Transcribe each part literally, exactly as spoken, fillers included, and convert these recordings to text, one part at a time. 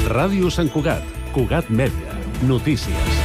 Ràdio Sant Cugat, Cugat Mèdia, notícies.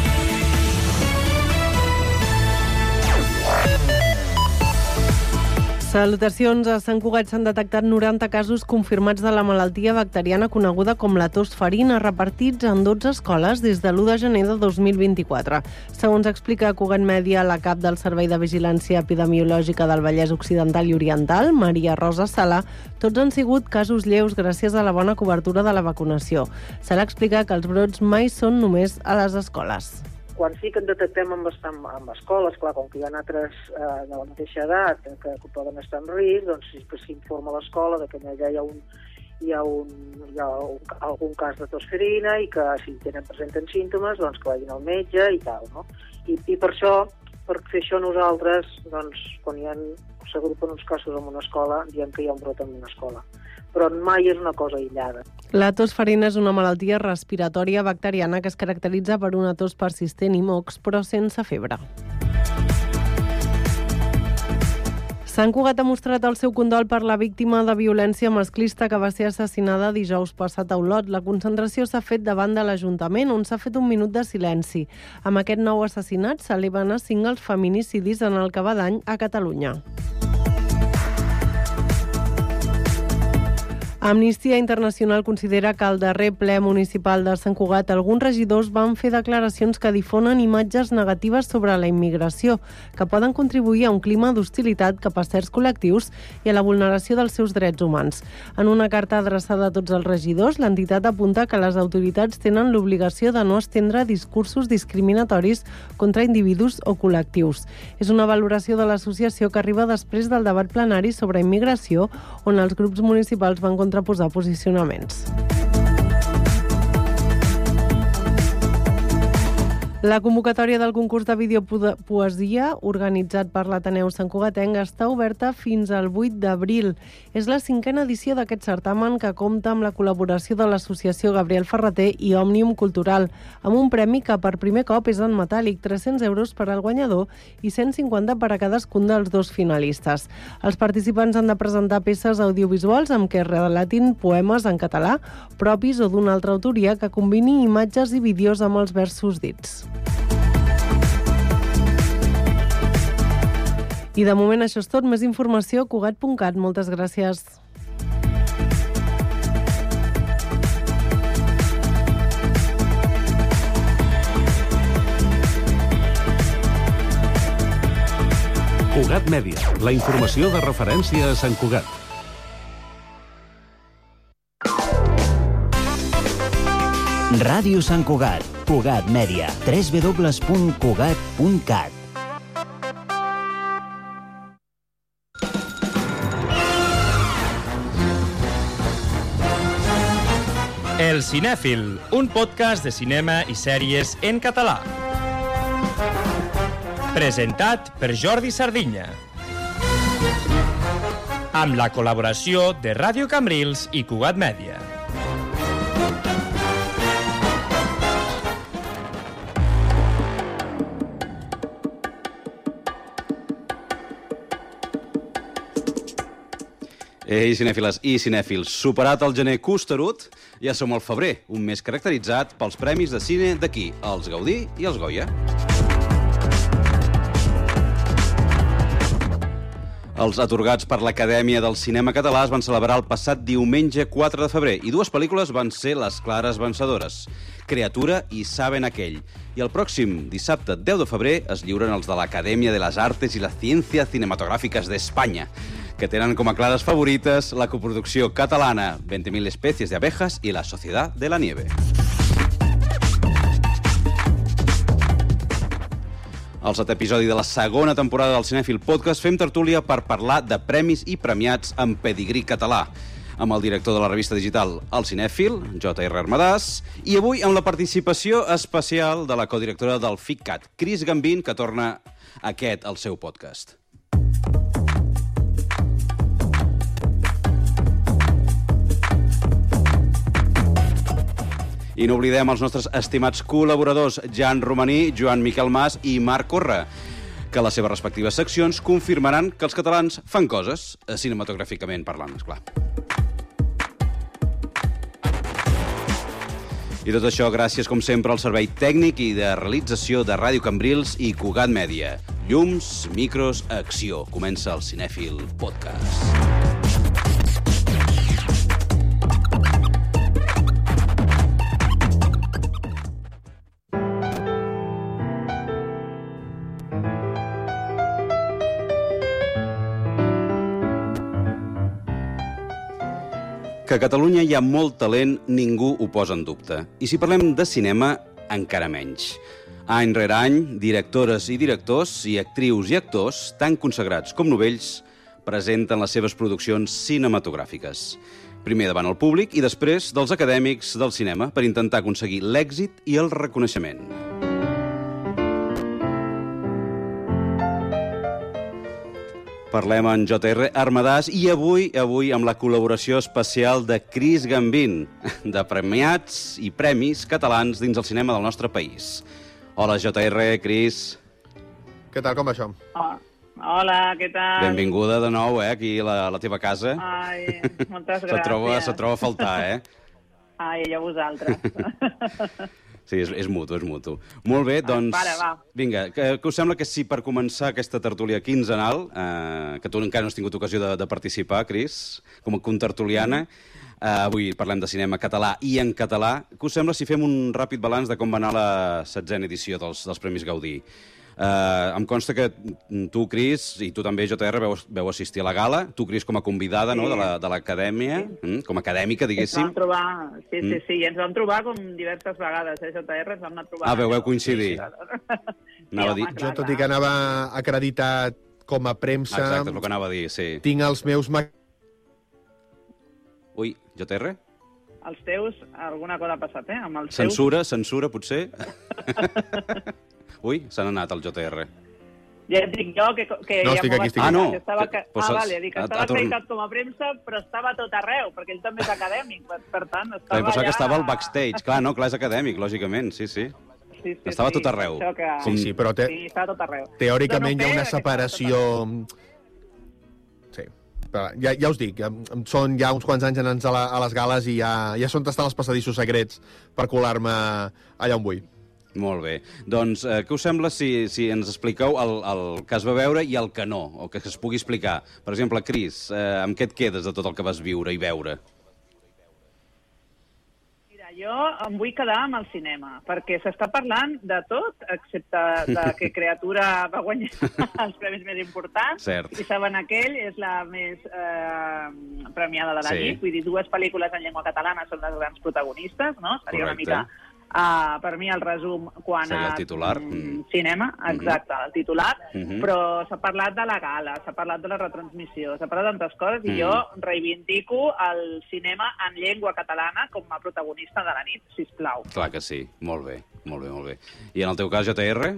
Salutacions. A Sant Cugat s'han detectat noranta casos confirmats de la malaltia bacteriana coneguda com la tos ferina, repartits en dotze escoles des de l'u de gener de dos mil vint-i-quatre. Segons explica Cugat Mèdia, la cap del Servei de Vigilància Epidemiològica del Vallès Occidental i Oriental, Maria Rosa Sala, tots han sigut casos lleus gràcies a la bona cobertura de la vacunació. Sala explica que els brots mai són només a les escoles. Quan sí que en detectem amb, amb, amb escoles, clar, com que hi ha altres eh, de la mateixa edat que, que poden estar en risc, doncs sí que s'informa a l'escola de que allà hi ha, un, hi ha, un, hi ha un, algun cas de tos ferina i que si tenen presenten símptomes, doncs que vagin al metge i tal, no? I, i per això, per fer això nosaltres, doncs, quan hi ha, s'agrupen uns casos en una escola, diem que hi ha un brot en una escola. Però mai és una cosa aïllada. La tos ferina és una malaltia respiratòria bacteriana que es caracteritza per una tos persistent i mocs, però sense febre. Sant Cugat ha mostrat el seu condol per la víctima de violència masclista que va ser assassinada dijous passat a Olot. La concentració s'ha fet davant de l'Ajuntament, on s'ha fet un minut de silenci. Amb aquest nou assassinat s'eleven a cinc els feminicidis en el que va d'any a Catalunya. Amnistia Internacional considera que al darrer ple municipal de Sant Cugat alguns regidors van fer declaracions que difonen imatges negatives sobre la immigració, que poden contribuir a un clima d'hostilitat cap a certs col·lectius i a la vulneració dels seus drets humans. En una carta adreçada a tots els regidors, l'entitat apunta que les autoritats tenen l'obligació de no estendre discursos discriminatoris contra individus o col·lectius. És una valoració de l'associació que arriba després del debat plenari sobre immigració, on els grups municipals van contraposar posicionaments. La convocatòria del concurs de videopoesia organitzat per l'Ateneu Sant Cugatenc està oberta fins al vuit d'abril. És la cinquena edició d'aquest certamen que compta amb la col·laboració de l'Associació Gabriel Ferrater i Òmnium Cultural, amb un premi que per primer cop és en metàl·lic, tres-cents euros per al guanyador i cent cinquanta per a cadascun dels dos finalistes. Els participants han de presentar peces audiovisuals amb què relatin poemes en català, propis o d'una altra autoria que combini imatges i vídeos amb els versos dits. I de moment això és tot. Més informació a cugat punt cat. Moltes gràcies. Cugat Mèdia, la informació de referència a Sant Cugat. Ràdio Sant Cugat, Cugat Mèdia, w w w punt cugat punt cat. El Cinèfil, un podcast de cinema i sèries en català. Presentat per Jordi Sardinya. Amb la col·laboració de Ràdio Cambrils i Cugat Mèdia. Ei, cinèfiles i cinèfils, superat el gener costerut, ja som al febrer, un mes caracteritzat pels premis de cine d'aquí, els Gaudí i els Goya. Els atorgats per l'Acadèmia del Cinema Català es van celebrar el passat diumenge quatre de febrer i dues pel·lícules van ser les clares vencedores, Criatura i Saben aquell. I el pròxim dissabte deu de febrer es lliuren els de l'Acadèmia de les Artes i la Ciencias Cinematográficas d'Espanya, que tenen com a clares favorites la coproducció catalana veinte mil especies de abejas i La Sociedad de la Nieve. Al setè episodi de la segona temporada del Cinèfil Podcast fem tertúlia per parlar de premis i premiats en pedigrí català, amb el director de la revista digital El Cinèfil, J R Armadàs, i avui amb la participació especial de la codirectora del FICCAT, Cris Gambín, que torna aquest al seu podcast. I no oblidem els nostres estimats col·laboradors Jan Romaní, Joan Miquel Mas i Marc Corra, que a les seves respectives seccions confirmaran que els catalans fan coses, cinematogràficament parlant, esclar. I tot això gràcies, com sempre, al servei tècnic i de realització de Ràdio Cambrils i Cugat Mèdia. Llums, micros, acció. Comença el Cinèfil Podcast. Que a Catalunya hi ha molt talent, ningú ho posa en dubte. I si parlem de cinema, encara menys. Any rere any, directores i directors i actrius i actors, tan consagrats com novells, presenten les seves produccions cinematogràfiques. Primer davant el públic i després dels acadèmics del cinema per intentar aconseguir l'èxit i el reconeixement. Parlem amb J R Armadàs i avui avui amb la col·laboració especial de Cris Gambín, de premiats i premis catalans dins el cinema del nostre país. Hola, J R, Cris. Què tal, com va això? Oh, hola, què tal? Benvinguda de nou, eh, aquí a la, a la teva casa. Ai, moltes gràcies. Se troba, se troba a faltar, eh? Ai, i a vosaltres. Sí, és, és mutu, és mutu. Molt bé, doncs... Para, va. Vinga, que, que us sembla que sí, per començar aquesta tertúlia quinzenal, eh, que tu encara no has tingut ocasió de, de participar, Cris, com a contertuliana, eh, avui parlem de cinema català i en català, que us sembla si fem un ràpid balanç de com va anar la setzena edició dels, dels Premis Gaudí? Eh, em consta que tu, Cris, i tu també, J R, veu, veu assistir a la gala, tu, Cris, com a convidada, sí, no, de l'acadèmia, la, sí, com a acadèmica, diguéssim. Ens vam trobar, sí, sí, sí, i ens vam trobar com diverses vegades, eh, J R, ens vam anar trobant. Ah, veu, veu coincidir. Sí, anava a dir... Jo, tot i que anava acreditat com a premsa... Exacte, és el que anava a dir, sí. Tinc els meus... Ui, J R? Els teus, alguna cosa ha passat, eh? Amb els censura, teus... censura, potser? Ui, se n'ha anat el J R. Ja et dic jo que... que no, ja estic aquí, estic aquí. Ah, no. Estava... Que, ah, vale, dic, a, estava a torn... acreditat com a premsa, però estava a tot arreu, perquè ell també és acadèmic, per, per tant, estava allà... allà... que estava al backstage. Clar, no, clar, és acadèmic, lògicament, sí, sí. Sí, sí, estava sí, tot arreu. Que... Sí, sí, però te... sí, estava tot arreu. teòricament no, no, hi ha una separació... Sí, però ja, ja us dic, són ja uns quants anys anant a, la, a les gales i ja, ja són tastant els passadissos secrets per colar-me allà on vull. Molt bé. Doncs eh, què us sembla si, si ens expliqueu el, el que es va veure i el que no, o que es pugui explicar? Per exemple, Cris, eh, amb què et quedes de tot el que vas viure i veure? Mira, jo em vull quedar amb el cinema, perquè s'està parlant de tot, excepte de que Creatura va guanyar els premis més importants. Cert. I saben aquell és la més eh, premiada de la Sí. nit. Vull dir, dues pel·lícules en llengua catalana són les grans protagonistes, no? Seria Correcte. una mica... Uh, per mi el resum quan seria el a titular. mm, cinema, exacte, el titular, Mhm. però s'ha parlat de la gala, s'ha parlat de la retransmissió, s'ha parlat de tantes coses Mhm. i jo reivindico el cinema en llengua catalana com a protagonista de la nit, sisplau. Clar que sí, molt bé, molt bé, molt bé. I en el teu cas, J R?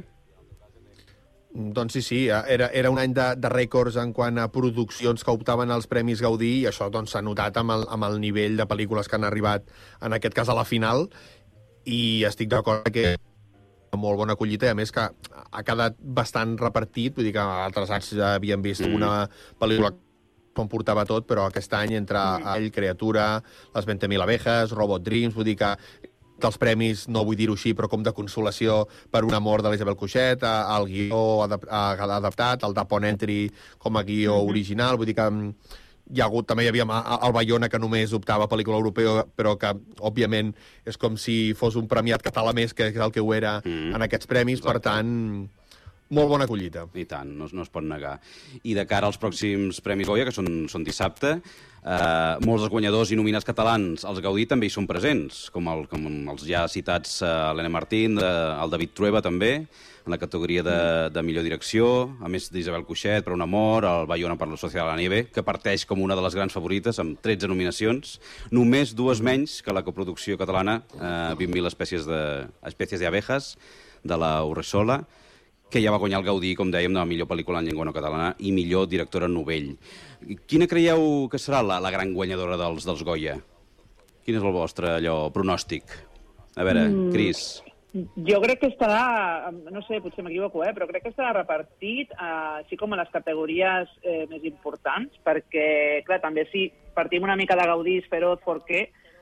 Doncs sí, sí, era, era un any de, de rècords en quant a produccions que optaven als Premis Gaudí i això doncs, s'ha notat amb el, amb el nivell de pel·lícules que han arribat, en aquest cas, a la final, i estic d'acord que molt bona collita, i a més que ha quedat bastant repartit, vull dir que altres anys ja havíem vist mm. una pel·lícula que em portava tot, però aquest any entre mm. ell, Creatura, Les veinte mil abejas, Robot Dreams, vull dir que dels premis, no vull dir-ho així, però com de consolació per un amor de l'Isabel Cuixet, el guió adaptat, el d'Upon Entry com a guió mm-hmm. original, vull dir que hi ha hagut, també hi havia el Bayona, que només optava a pel·lícula europea, però que, òbviament, és com si fos un premiat català més, que és el que ho era mm. en aquests premis, exacte. Per tant, molt bona collita. I tant, no, no es pot negar. I de cara als pròxims Premis Goya, que són, són dissabte, eh, molts dels guanyadors i nominats catalans als Gaudí també hi són presents, com, el, com els ja citats eh, Helena Martín, de, el David Trueba també, en la categoria de, de millor direcció, a més d'Isabel Cuixet per Un amor, el Bayona per la Sociedad de la Nieve, que parteix com una de les grans favorites, amb tretze nominacions, només dues menys que la coproducció catalana, eh, vint mil espècies de, espècies d'abejas, de la Urresola, que ja va guanyar el Gaudí, com dèiem, de la millor pel·lícula en llengua no catalana i millor directora novell. Quina creieu que serà la, la gran guanyadora dels, dels Goya? Quin és el vostre allò, pronòstic? A veure, mm. Cris... Jo crec que estarà, no sé, potser m'equivoco, eh, però crec que estarà repartit, eh, així com a les categories eh, més importants, perquè, clar, també si partim una mica de Gaudí, Feroz, Forqué,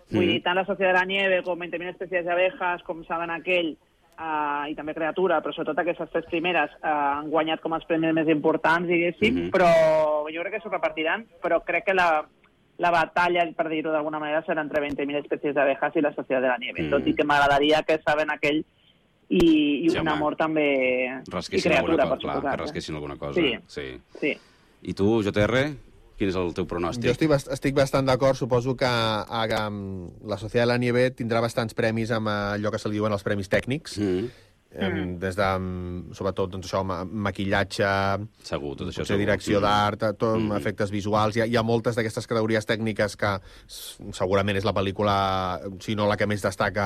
Vull dir, tant La Sociedad de la Nieve com veinte mil especies d'abejas, com Saben aquell, uh, i també Creatura, però sobretot aquestes tres primeres uh, han guanyat com els premis més importants, diguéssim, mm-hmm. però jo crec que s'ho repartiran, però crec que la, la batalla, per dir-ho d'alguna manera, serà entre veinte mil especies d'abejas i La Sociedad de la Nieve. Mm. Tot i que m'agradaria que Saben aquell i, i sí, un amor també... I Creatura, per suposar. Clar, que rasquessin alguna cosa. Sí, sí. sí. I tu, J R? Quin és el teu pronòstic? Jo estic, bast estic bastant d'acord. Suposo que a, a, La Sociedad de la Nieve tindrà bastants premis amb allò que se li diuen els premis tècnics. Mm. Mm. Des de, sobretot, doncs, això, maquillatge, segur, tot això segur. Direcció mm. d'art, tot, mm. efectes visuals. Hi ha, hi ha moltes d'aquestes categories tècniques que segurament és la pel·lícula, si no la que més destaca,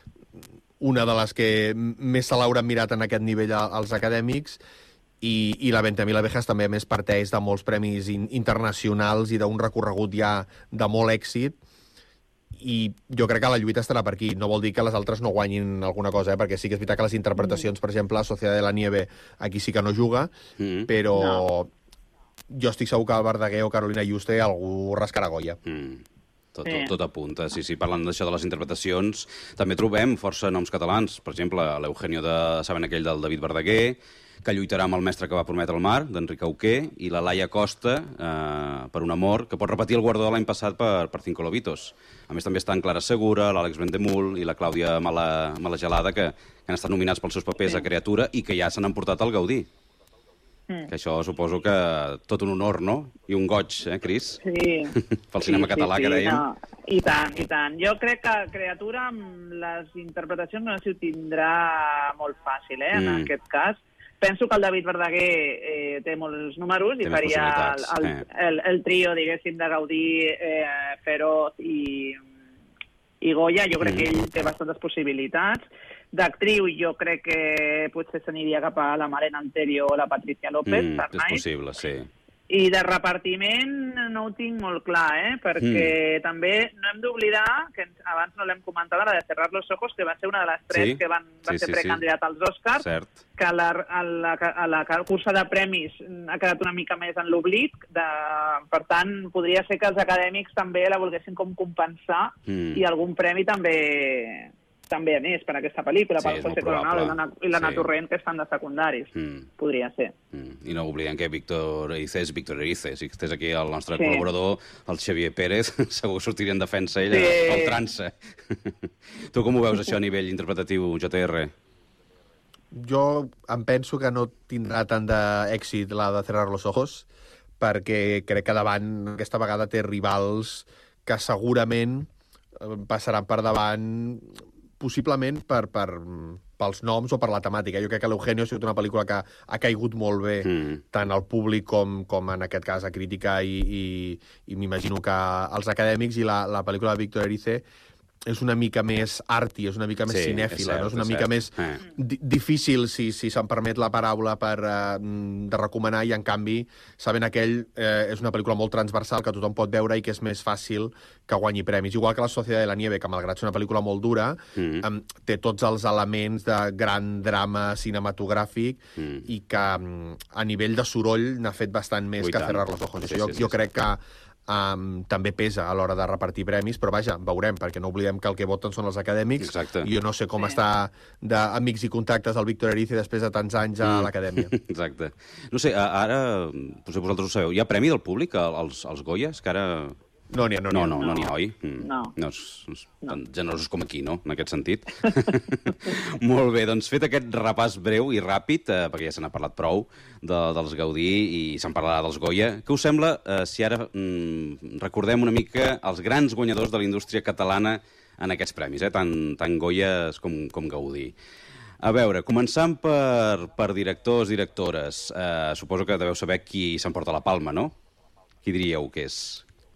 una de les que més se l'hauran mirat en aquest nivell als acadèmics. I, i la veinte mil abejas també, a més, parteix de molts premis in, internacionals i d'un recorregut ja de molt èxit, i jo crec que la lluita estarà per aquí. No vol dir que les altres no guanyin alguna cosa, eh? Perquè sí que és veritat que les interpretacions, per exemple, La Sociedad de la Nieve aquí sí que no juga, mm. però no. Jo estic segur que el Verdaguer o Carolina Juste algú rascarà Goya. Mm. Tot, tot, tot apunta, sí, sí. Parlant d'això de les interpretacions, també trobem força noms catalans. Per exemple, l'Eugenio de Saben aquell del David Verdaguer, que lluitarà amb el mestre que va prometre el mar, d'Enric Auqué, i la Laia Costa, eh, per un amor, que pot repetir el guardó de l'any passat per, per Cinco Lobitos. A més, també estan Clara Segura, l'Àlex Vendemul i la Clàudia Mala, Malagelada, que, que han estat nominats pels seus papers sí. a Creatura i que ja s'han emportat al Gaudí. Mm. Que això suposo que tot un honor, no? I un goig, eh, Cris? Sí. Pel cinema sí, català, sí, que dèiem. No. I tant, i tant. Jo crec que Creatura, amb les interpretacions, no s'hi ho tindrà molt fàcil, eh, en mm. aquest cas. Penso que el David Verdaguer eh, té molts números i faria el, el, eh. el, el trio, diguéssim, de Gaudí, eh, Feroz i, i Goya. Jo crec mm. que ell té bastantes possibilitats. D'actriu, jo crec que potser s'aniria cap a la Malena Alterio o la Patricia López. Mm, és possible, sí. I de repartiment no ho tinc molt clar, eh? Perquè mm. també no hem d'oblidar, que abans no l'hem comentat, la de Cerrar los ojos, que va ser una de les tres sí. que van, van sí, ser sí, precandidat sí. als Oscars, Cert. que a la, a, la, a la cursa de premis ha quedat una mica més en l'oblit. Per tant, podria ser que els acadèmics també la volguessin com compensar mm. i algun premi també... també anés per aquesta pel·lícula, sí, per José Coronado i l'Anna sí. Torrent, que estan de secundaris. Mm. Podria ser. Mm. I no oblidem que Víctor Erice és Víctor Erice. Si estés aquí el nostre sí. col·laborador, el Xavier Pérez, segur que sortiria en defensa ell, sí. el trança. Tu com ho veus, això, a nivell interpretatiu, J R? Jo em penso que no tindrà tant d'èxit la de Cerrar los ojos, perquè crec que davant, aquesta vegada, té rivals que segurament passaran per davant, possiblement per, per, pels noms o per la temàtica. Jo crec que l'Eugenio ha sigut una pel·lícula que ha caigut molt bé mm. tant al públic com, com en aquest cas a crítica i, i, i m'imagino que als acadèmics, i la, la pel·lícula de Víctor Erice és una mica més arty, és una mica més sí, cinèfila, és, cert, no? és una és mica cert. més eh. di difícil, si, si se'm permet la paraula, per, uh, de recomanar, i en canvi, Saben aquell, eh, és una pel·lícula molt transversal que tothom pot veure i que és més fàcil que guanyi premis. Igual que La Sociedad de la Nieve, que malgrat ser una pel·lícula molt dura, mm. um, té tots els elements de gran drama cinematogràfic mm. i que um, a nivell de soroll n'ha fet bastant més Ui, que tant. Cerrar los ojos. Sí, jo, sí, sí, jo sí. crec que Um, també pesa a l'hora de repartir premis, però vaja, veurem, perquè no oblidem que el que voten són els acadèmics. Exacte. I jo no sé com sí. està d'amics i contactes el Víctor Erice després de tants anys a mm. l'acadèmia. Exacte. No sé, ara, potser vosaltres ho sabeu, hi ha premi del públic als, als Goyes, que ara... No n'hi ha, no n'hi ha. No, no, no n'hi ha, oi? No. No és, és no. tan generosos com aquí, no?, en aquest sentit. Molt bé, doncs fet aquest repàs breu i ràpid, eh, perquè ja se n'ha parlat prou de, dels Gaudí i se'n parlarà dels Goya. Què us sembla eh, si ara mm, recordem una mica els grans guanyadors de la indústria catalana en aquests premis, eh, tant, tant Goyes com, com Gaudí? A veure, començant per, per directors, directores, eh, suposo que deveu saber qui s'emporta la palma, no? Qui diríeu que és?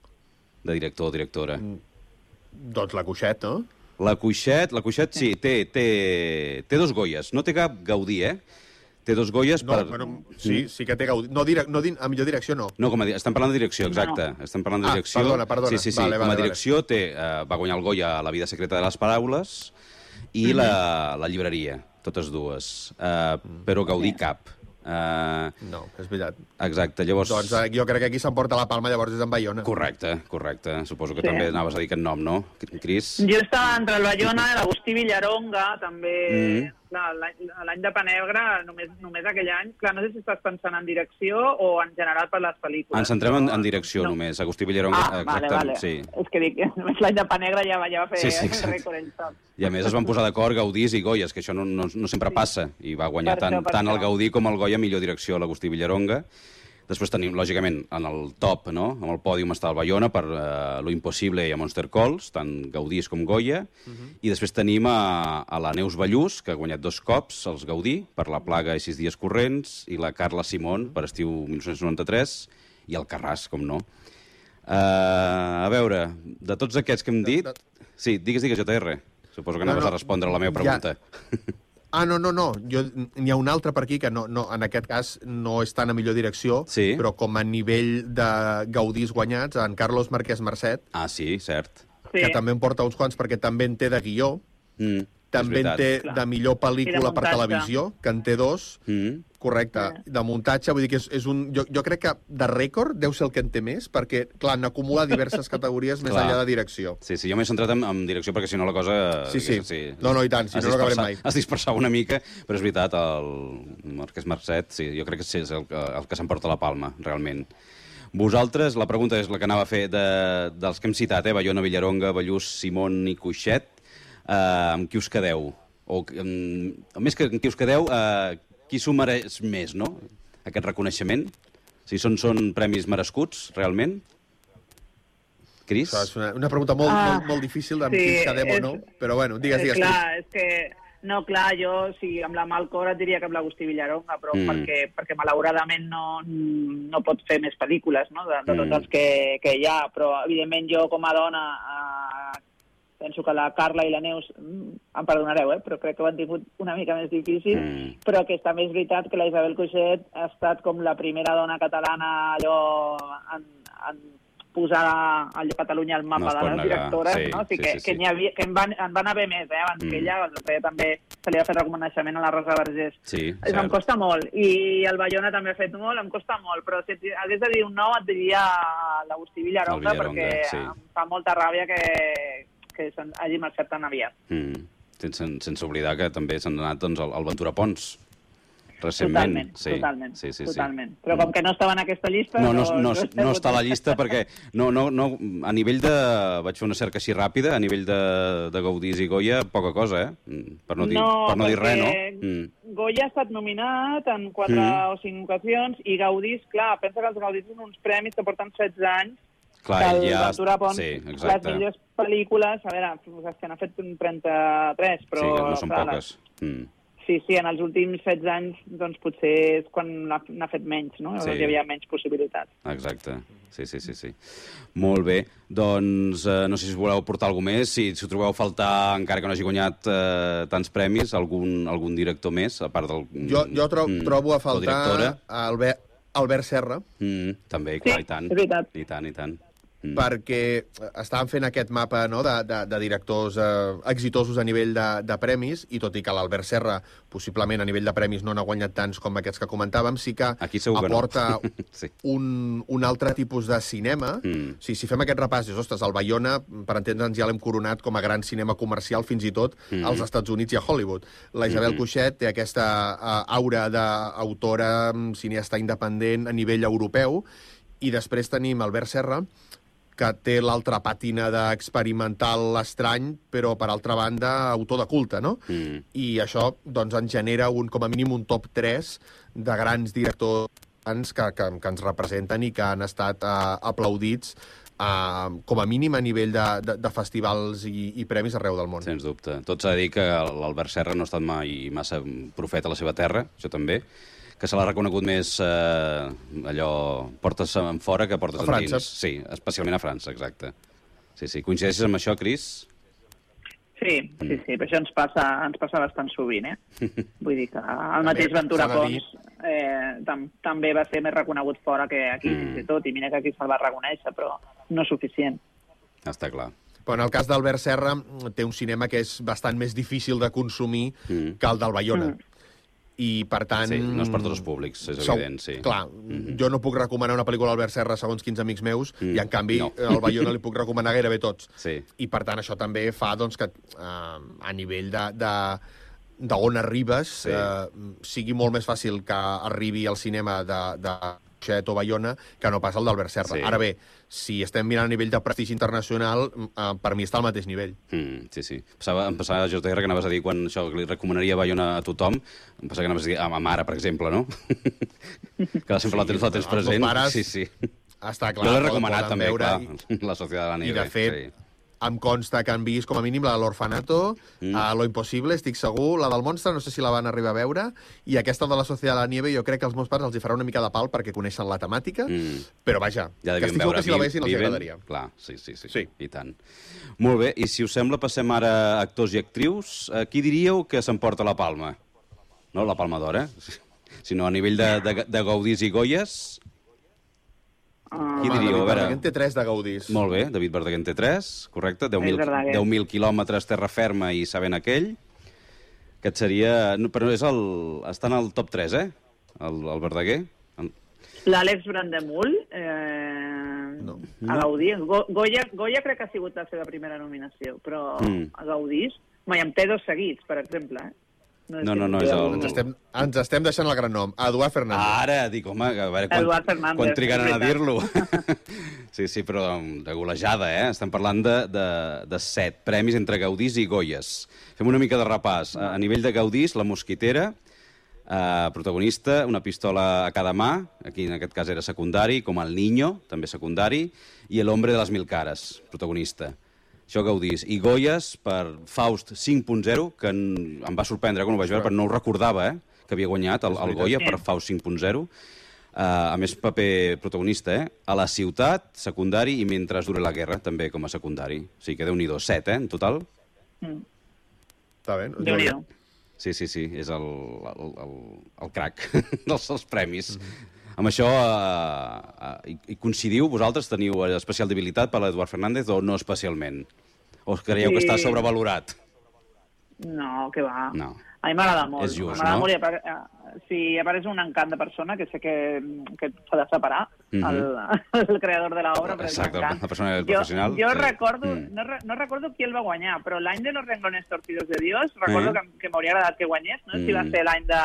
De director o directora. Doncs la Cuixet, no? La Cuixet, la Cuixet sí, té, té, té dos Goyes. No té cap Gaudí, eh? Té dos Goyes no, per... Bueno, sí, sí que té Gaudí. No, direc, no a millor direcció no. No, com a, estem parlant de direcció, exacte. No. Estem parlant de direcció. Ah, perdona, perdona. Sí, sí, sí. Vale, com a vale, direcció vale. té, uh, va guanyar el Goya a La vida secreta de les paraules i mm -hmm. la, la llibreria, totes dues. Uh, però Gaudí cap. Uh, no, és veritat. Exacte, llavors... Doncs uh, jo crec que aquí s'emporta la palma, llavors és en Bayona. Correcte, correcte. Suposo que Sí. també anaves a dir aquest nom, no, Cris? Jo estava entre el Bayona i l'Agustí Villaronga, també... Mm. Clar, l'any l'any de Panegra, només, només aquell any. Clar, no sé si estàs pensant en direcció o en general per les pel·lícules. Ens centrem en, en direcció, no. només. Agustí Villaronga, ah, exacte, vale, vale. sí. És que dic, només l'any de Panegra ja va, ja va fer sí, sí, rècord ell sol. I a més es van posar d'acord Gaudís i Goyes, que això no, no, no sempre sí. passa, i va guanyar Per tant, això, per tant el això. Gaudí com el Goya millor direcció a l'Agustí Villaronga. Després tenim, lògicament, en el top, no? Amb el pòdium està el Bayona per uh, Lo Impossible i a Monster Calls, tant Gaudí com Goya. Uh -huh. I després tenim a, a la Neus Ballús, que ha guanyat dos cops, els Gaudí, per La Plaga i Sis dies corrents, i la Carla Simón, per Estiu dinou noranta-tres, i el Carràs, com no. Uh, a veure, de tots aquests que hem dit... Sí, digues, digues, J R. Suposo que anaves no, no, a respondre a la meva pregunta. Ja. Ah, no, no, no. N'hi ha un altre per aquí que no, no, en aquest cas no és tan a millor direcció, sí. però com a nivell de gaudís guanyats, en Carlos Marquès Marcet, ah, sí, cert. que sí. també en porta uns quants perquè també en té de guió, mm, també en té Clar. de millor pel·lícula per televisió, que en té dos, mm. correcte, sí. de muntatge, vull dir que és, és un... Jo, jo crec que de rècord deu ser el que en té més, perquè, clar, n'acumula diverses categories més enllà de direcció. Sí, sí, jo m'he centrat en, en direcció perquè si no la cosa... Sí, sí, sí. no, no, i tant, si no no acabarem mai. Es dispersava una mica, però és veritat, el Marquès Marcet, sí, jo crec que sí, és el, el que s'emporta la palma, realment. Vosaltres, la pregunta és la que anava a fer de, dels que hem citat, eh? Bayona, Villaronga, Ballús, Simón i Cuixet, eh, amb qui us quedeu? O, um, més que amb qui us quedeu, eh, qui s'ho mereix més, no?, aquest reconeixement? O sigui, són, són premis merescuts, realment? Cris? Això és una, una pregunta molt, ah, molt, molt difícil amb sí, qui ens quedem és, o no, però bueno, digues, digues. Clar, Cris. És que... No, clar, jo, sí, amb la mà al cor et diria que amb l'Agustí Villaronga, però mm. perquè, perquè malauradament no, no pot fer més pel·lícules, no?, de, de tots els que, que hi ha, però evidentment jo com a dona eh, penso que la Carla i la Neus, em perdonareu, eh, però crec que ho han tingut una mica més difícil, mm. però que també és veritat que la Isabel Coixet ha estat com la primera dona catalana allò en, en posar a Catalunya al mapa no de les negar. directores, sí, no? O sigui, sí, que, sí, que, sí. Havia, que en, van, en van haver més, eh? Abans mm. que ella, també se li ha fet reconeixement a la Rosa Vergés. Sí, Això em costa molt. I el Bayona també ha fet molt, em costa molt, però si hagués de dir un nou et diria l'Agustí Villaronga, Villaronga, perquè sí. em fa molta ràbia que, que hagi marxat tan aviat. Mm. Sense, sense oblidar que també s'han donat doncs, el, el Ventura Pons, recentment. Totalment, sí. totalment, sí, sí, totalment. Sí. Però com que no estava en aquesta llista... No, no, no, no, no està a la llista perquè no, no, no, a nivell de... Vaig fer una cerca així ràpida, a nivell de, de Gaudís i Goya, poca cosa, eh? Per no dir, no, per no dir res, no? Mm. Goya ha estat nominat en quatre mm. o cinc ocasions i Gaudís, clar, pensa que els Gaudís són uns premis que porten setze anys. Clar, que el ja... Ventura Pons, sí, les millors pel·lícules, a veure, és que n'ha fet trenta-tres, però... Sí, que no són clar, poques. Mm. Sí, sí, en els últims setze anys, doncs potser és quan n'ha fet menys, no? Sí. Hi havia menys possibilitats. Exacte, sí, sí, sí, sí. Molt bé, doncs eh, no sé si us voleu portar alguna més, si, si ho trobeu a faltar, encara que no hagi guanyat eh, tants premis, algun, algun director més, a part del... Jo, jo tro mm, trobo a faltar Albert, Albert Serra. Mm, també, clar, sí, i tant. És veritat. I tant, i tant. Mm. Perquè estàvem fent aquest mapa, no?, de, de, de directors eh, exitosos a nivell de, de premis, i tot i que l'Albert Serra, possiblement a nivell de premis, no n'ha guanyat tants com aquests que comentàvem, sí que aporta que no. sí. un, un altre tipus de cinema. Mm. O sigui, si fem aquest repàs, dius, ostres, el Bayona, per entendre'ns, ja l'hem coronat com a gran cinema comercial, fins i tot mm. als Estats Units i a Hollywood. La Isabel mm. Coixet té aquesta uh, aura d'autora, cineasta independent a nivell europeu, i després tenim Albert Serra, que té l'altra pàtina d'experimental estrany, però, per altra banda, autor de culte, no? Mm. I això, doncs, ens genera un, com a mínim un top tres de grans directors que, que, que ens representen i que han estat uh, aplaudits uh, com a mínim a nivell de, de, de festivals i, i premis arreu del món. Sens dubte. Tot s'ha de dir que l'Albert Serra no ha estat mai massa profeta a la seva terra, això també, que se l'ha reconegut més eh, allò, portes en fora que portes endins. Sí, especialment a França, exacte. Sí, sí. Coincideixes amb això, Cris? Sí, mm. sí, sí, però això ens passa, ens passa bastant sovint, eh? Vull dir que el mateix Ventura Pons eh, tam també va ser més reconegut fora que aquí, mm. fins i tot, i mira que aquí se'l va reconèixer, però no suficient. Està clar. Però en el cas d'Albert Serra té un cinema que és bastant més difícil de consumir mm. que el del Bayona. Mm. i, per tant... Sí, no és per tots els públics, és evident, sí. Clar, mm-hmm. jo no puc recomanar una pel·lícula d'Albert Serra segons quins amics meus, mm, i en canvi no. al Bayona li puc recomanar gairebé tots. Sí. I, per tant, això també fa doncs, que eh, a nivell de... de d'on arribes, sí. eh, sigui molt més fàcil que arribi al cinema de, de Xet o Bayona que no pas el d'Albert Serra. Sí. Ara bé, si estem mirant a nivell de prestigi internacional, eh, per mi està al mateix nivell. Mm, sí, sí. Passava, em passava a J R que anaves a dir quan això li recomanaria Bayona a tothom, em passava que anaves a dir a ma mare, per exemple, no? Que sempre sí, la tens, la tens present. Pares, sí, sí. Està clar. Jo l'he recomanat també, clar, i, la Societat de la Nieve. I, de fet, sí. em consta que han vist, com a mínim, la de l'Orfanato, mm. a Lo Impossible, estic segur, la del Monstre, no sé si la van arribar a veure, i aquesta de la Societat de la Nieve jo crec que als meus pares els hi farà una mica de pal perquè coneixen la temàtica, mm. però vaja, ja que estic segur que si la veiessin els Viven, agradaria. Clar, sí, sí, sí, sí, i tant. Molt bé, i si us sembla passem ara a actors i actrius. A qui diríeu que s'emporta la Palma? No la Palma d'Or, eh? Sinó a nivell de, de, de Gaudís i Goyes... Uh, Qui diríeu? David Verdaguer en té tres de Gaudís. Molt bé, David Verdaguer en té tres, correcte. deu mil quilòmetres terra ferma i sabent aquell. Aquest seria... No, però és el... està en el top tres, eh? El, el Verdaguer. El... L'Àlex Brandemul, eh... no. a Gaudí. Go Goya, Goya crec que ha sigut la seva primera nominació, però mm. a Gaudís... Mai, em té dos seguits, per exemple, eh? No, no, no, no és el... Ens estem, ens estem deixant el gran nom, Eduard Fernández. Ara, dic, home, a veure quan, quan trigaran a dir-lo. Sí, sí, però de golejada, eh? Estem parlant de, de, de set premis entre Gaudís i Goyes. Fem una mica de repàs. A, a nivell de Gaudís, La Mosquitera, eh, protagonista, una pistola a cada mà, aquí en aquest cas era secundari, com El Niño, també secundari, i El Hombre de les Mil Cares, protagonista. Això Gaudís. I Goyes per Faust cinc punt zero, que en, em va sorprendre quan ho vaig veure, però no ho recordava, eh, que havia guanyat el, el Goya per Faust cinc punt zero. Uh, a més, paper protagonista, eh? A la ciutat, secundari, i Mentre dure la guerra, també com a secundari. O sigui que Déu-n'hi-do, set, eh, en total. Mm. Està bé. Déu-n'hi-do. Sí, sí, sí, és el, el, el, el crac dels, dels premis. Mm-hmm. Amb això, uh, uh, hi, hi coincidiu? Vosaltres teniu especial debilitat per l'Eduard Fernández o no especialment? O creieu sí. que està sobrevalorat? No, que va. No. A mi m'agrada molt. És just, no? Molt, apare... Si apareix un encant de persona, que sé que, que s'ha de separar, mm-hmm. el, el creador de l'obra. Exacte, la persona professional. Jo, jo sí. recordo, mm. no, no recordo qui el va guanyar, però l'any de Los Renglones Torcidos de Dios, recordo eh? que, que m'hauria agradat que guanyés, no? Mm. Si va ser l'any de...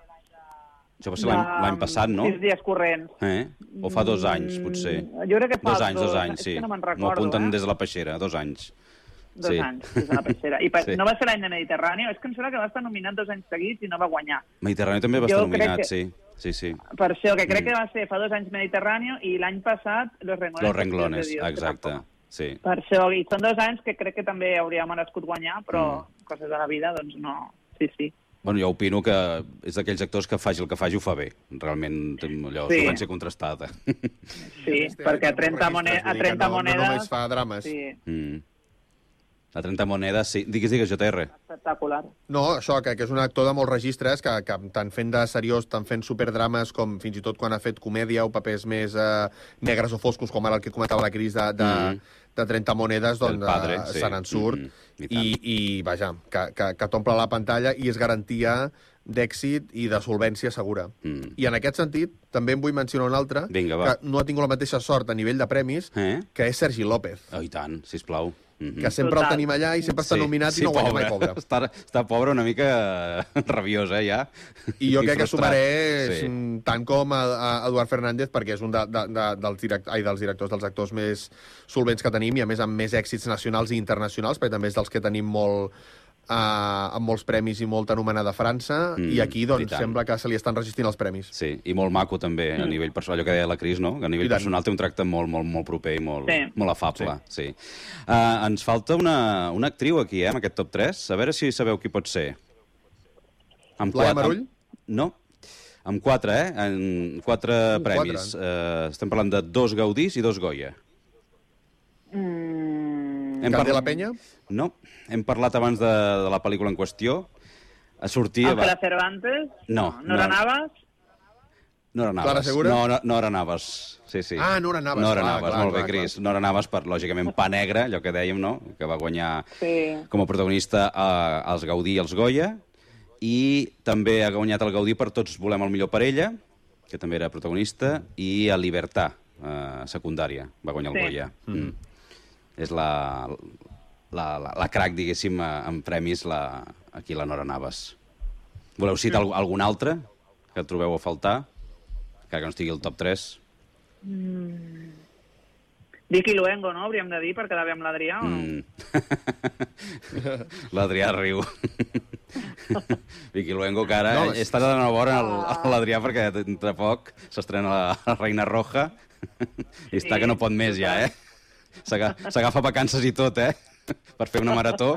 Això va ser l'any passat, no? Sis dies corrents. Eh? O fa dos anys, potser. Jo crec que fa dos anys, dos anys, és sí. que no me'n recordo, m'ho apunten eh? des de la peixera, dos anys. Dos sí. anys, des de la peixera. I per, sí. no va ser l'any de Mediterrani, és que em sembla que va estar nominat dos anys seguits i no va guanyar. Mediterrani també va jo estar nominat, que... sí. sí, sí. Per això, que crec mm. que va ser fa dos anys Mediterrani i l'any passat Los Renglones. Los Renglones, de Dios, exacte. Sí. Per això, i són dos anys que crec que també hauria merescut guanyar, però mm. coses de la vida, doncs no. Sí, sí. Bueno, jo opino que és d'aquells actors que faci el que faci ho fa bé. Realment, allò, sí. S'ho ser contrastada. Sí, perquè a trenta, moned a trenta no, monedes... No només fa drames. Sí. Mm. A trenta monedes, sí. Digues, digues, J R. Espectacular. No, això, que, que és un actor de molts registres, que, que tant fent de seriós, tant fent superdrames, com fins i tot quan ha fet comèdia o papers més eh, negres o foscos, com ara el que comentava la Cris de, de, mm. de trenta monedes, doncs padre, eh, sí. se n'en surt. Mm -hmm. I, I, i vaja, que, que, que t'omple la pantalla i és garantia d'èxit i de solvència segura. Mm. I en aquest sentit, també en vull mencionar un altre, Vinga, que no ha tingut la mateixa sort a nivell de premis, eh? que és Sergi López. Oh, i tant, sisplau. Mm-hmm. Que sempre Total. el tenim allà i sempre està sí, nominat sí, i no guanya pobre. mai, pobre. Està, està pobre una mica rabiós, eh, ja. I jo I crec que s'ho mereix sí. tant com a, a Eduard Fernández, perquè és un de, de, de, dels, direct, ai, dels directors, dels actors més solvents que tenim, i a més amb més èxits nacionals i internacionals, perquè també és dels que tenim molt... Uh, amb molts premis i molta anomenada a França, mm, i aquí doncs, i sembla que se li estan resistint els premis. Sí, i molt maco també, mm. a nivell personal, allò que deia la Cris, no? Que a nivell personal té un tracte molt, molt, molt proper i molt, sí. molt afable. Sí. Sí. Uh, ens falta una, una actriu aquí, eh, en aquest top tres. A veure si sabeu qui pot ser. Amb Laia Marull? Amb... No, amb quatre, eh? En quatre uh, premis. Uh, estem parlant de dos Gaudís i dos Goya. Mm. Hem Candela parlat... Penya? No, hem parlat abans de, de la pel·lícula en qüestió. A sortir... Ángela Cervantes? No. Nora no. Navas? Nora Navas. Clara Segura? No, no, Nora Navas. Sí, sí. Ah, Nora Navas. Nora clar, Navas, clar, molt clar, bé, Cris. Clar. Nora Navas per, lògicament, Pa Negre, allò que dèiem, no? Que va guanyar sí. com a protagonista a, als Gaudí i als Goya. i també ha guanyat el Gaudí per Tots volem el millor per ella, que també era protagonista, i a Libertà, eh, secundària, va guanyar el Sí. Goya. Mm. És la, la, la, la crac, diguéssim, en premis, la, aquí la Nora Navas. Voleu citar mm. algun altre que trobeu a faltar? Que no estigui al top tres? Mm. Vicky Luengo, no? Hauríem de dir, per quedar bé amb l'Adrià, o no? Mm. L'Adrià riu. Vicky Luengo, que ara no, està d'enhorabona a l'Adrià perquè entre poc s'estrena la Reina Roja i està que no pot més ja, eh? S'agafa vacances i tot, eh? Per fer una marató.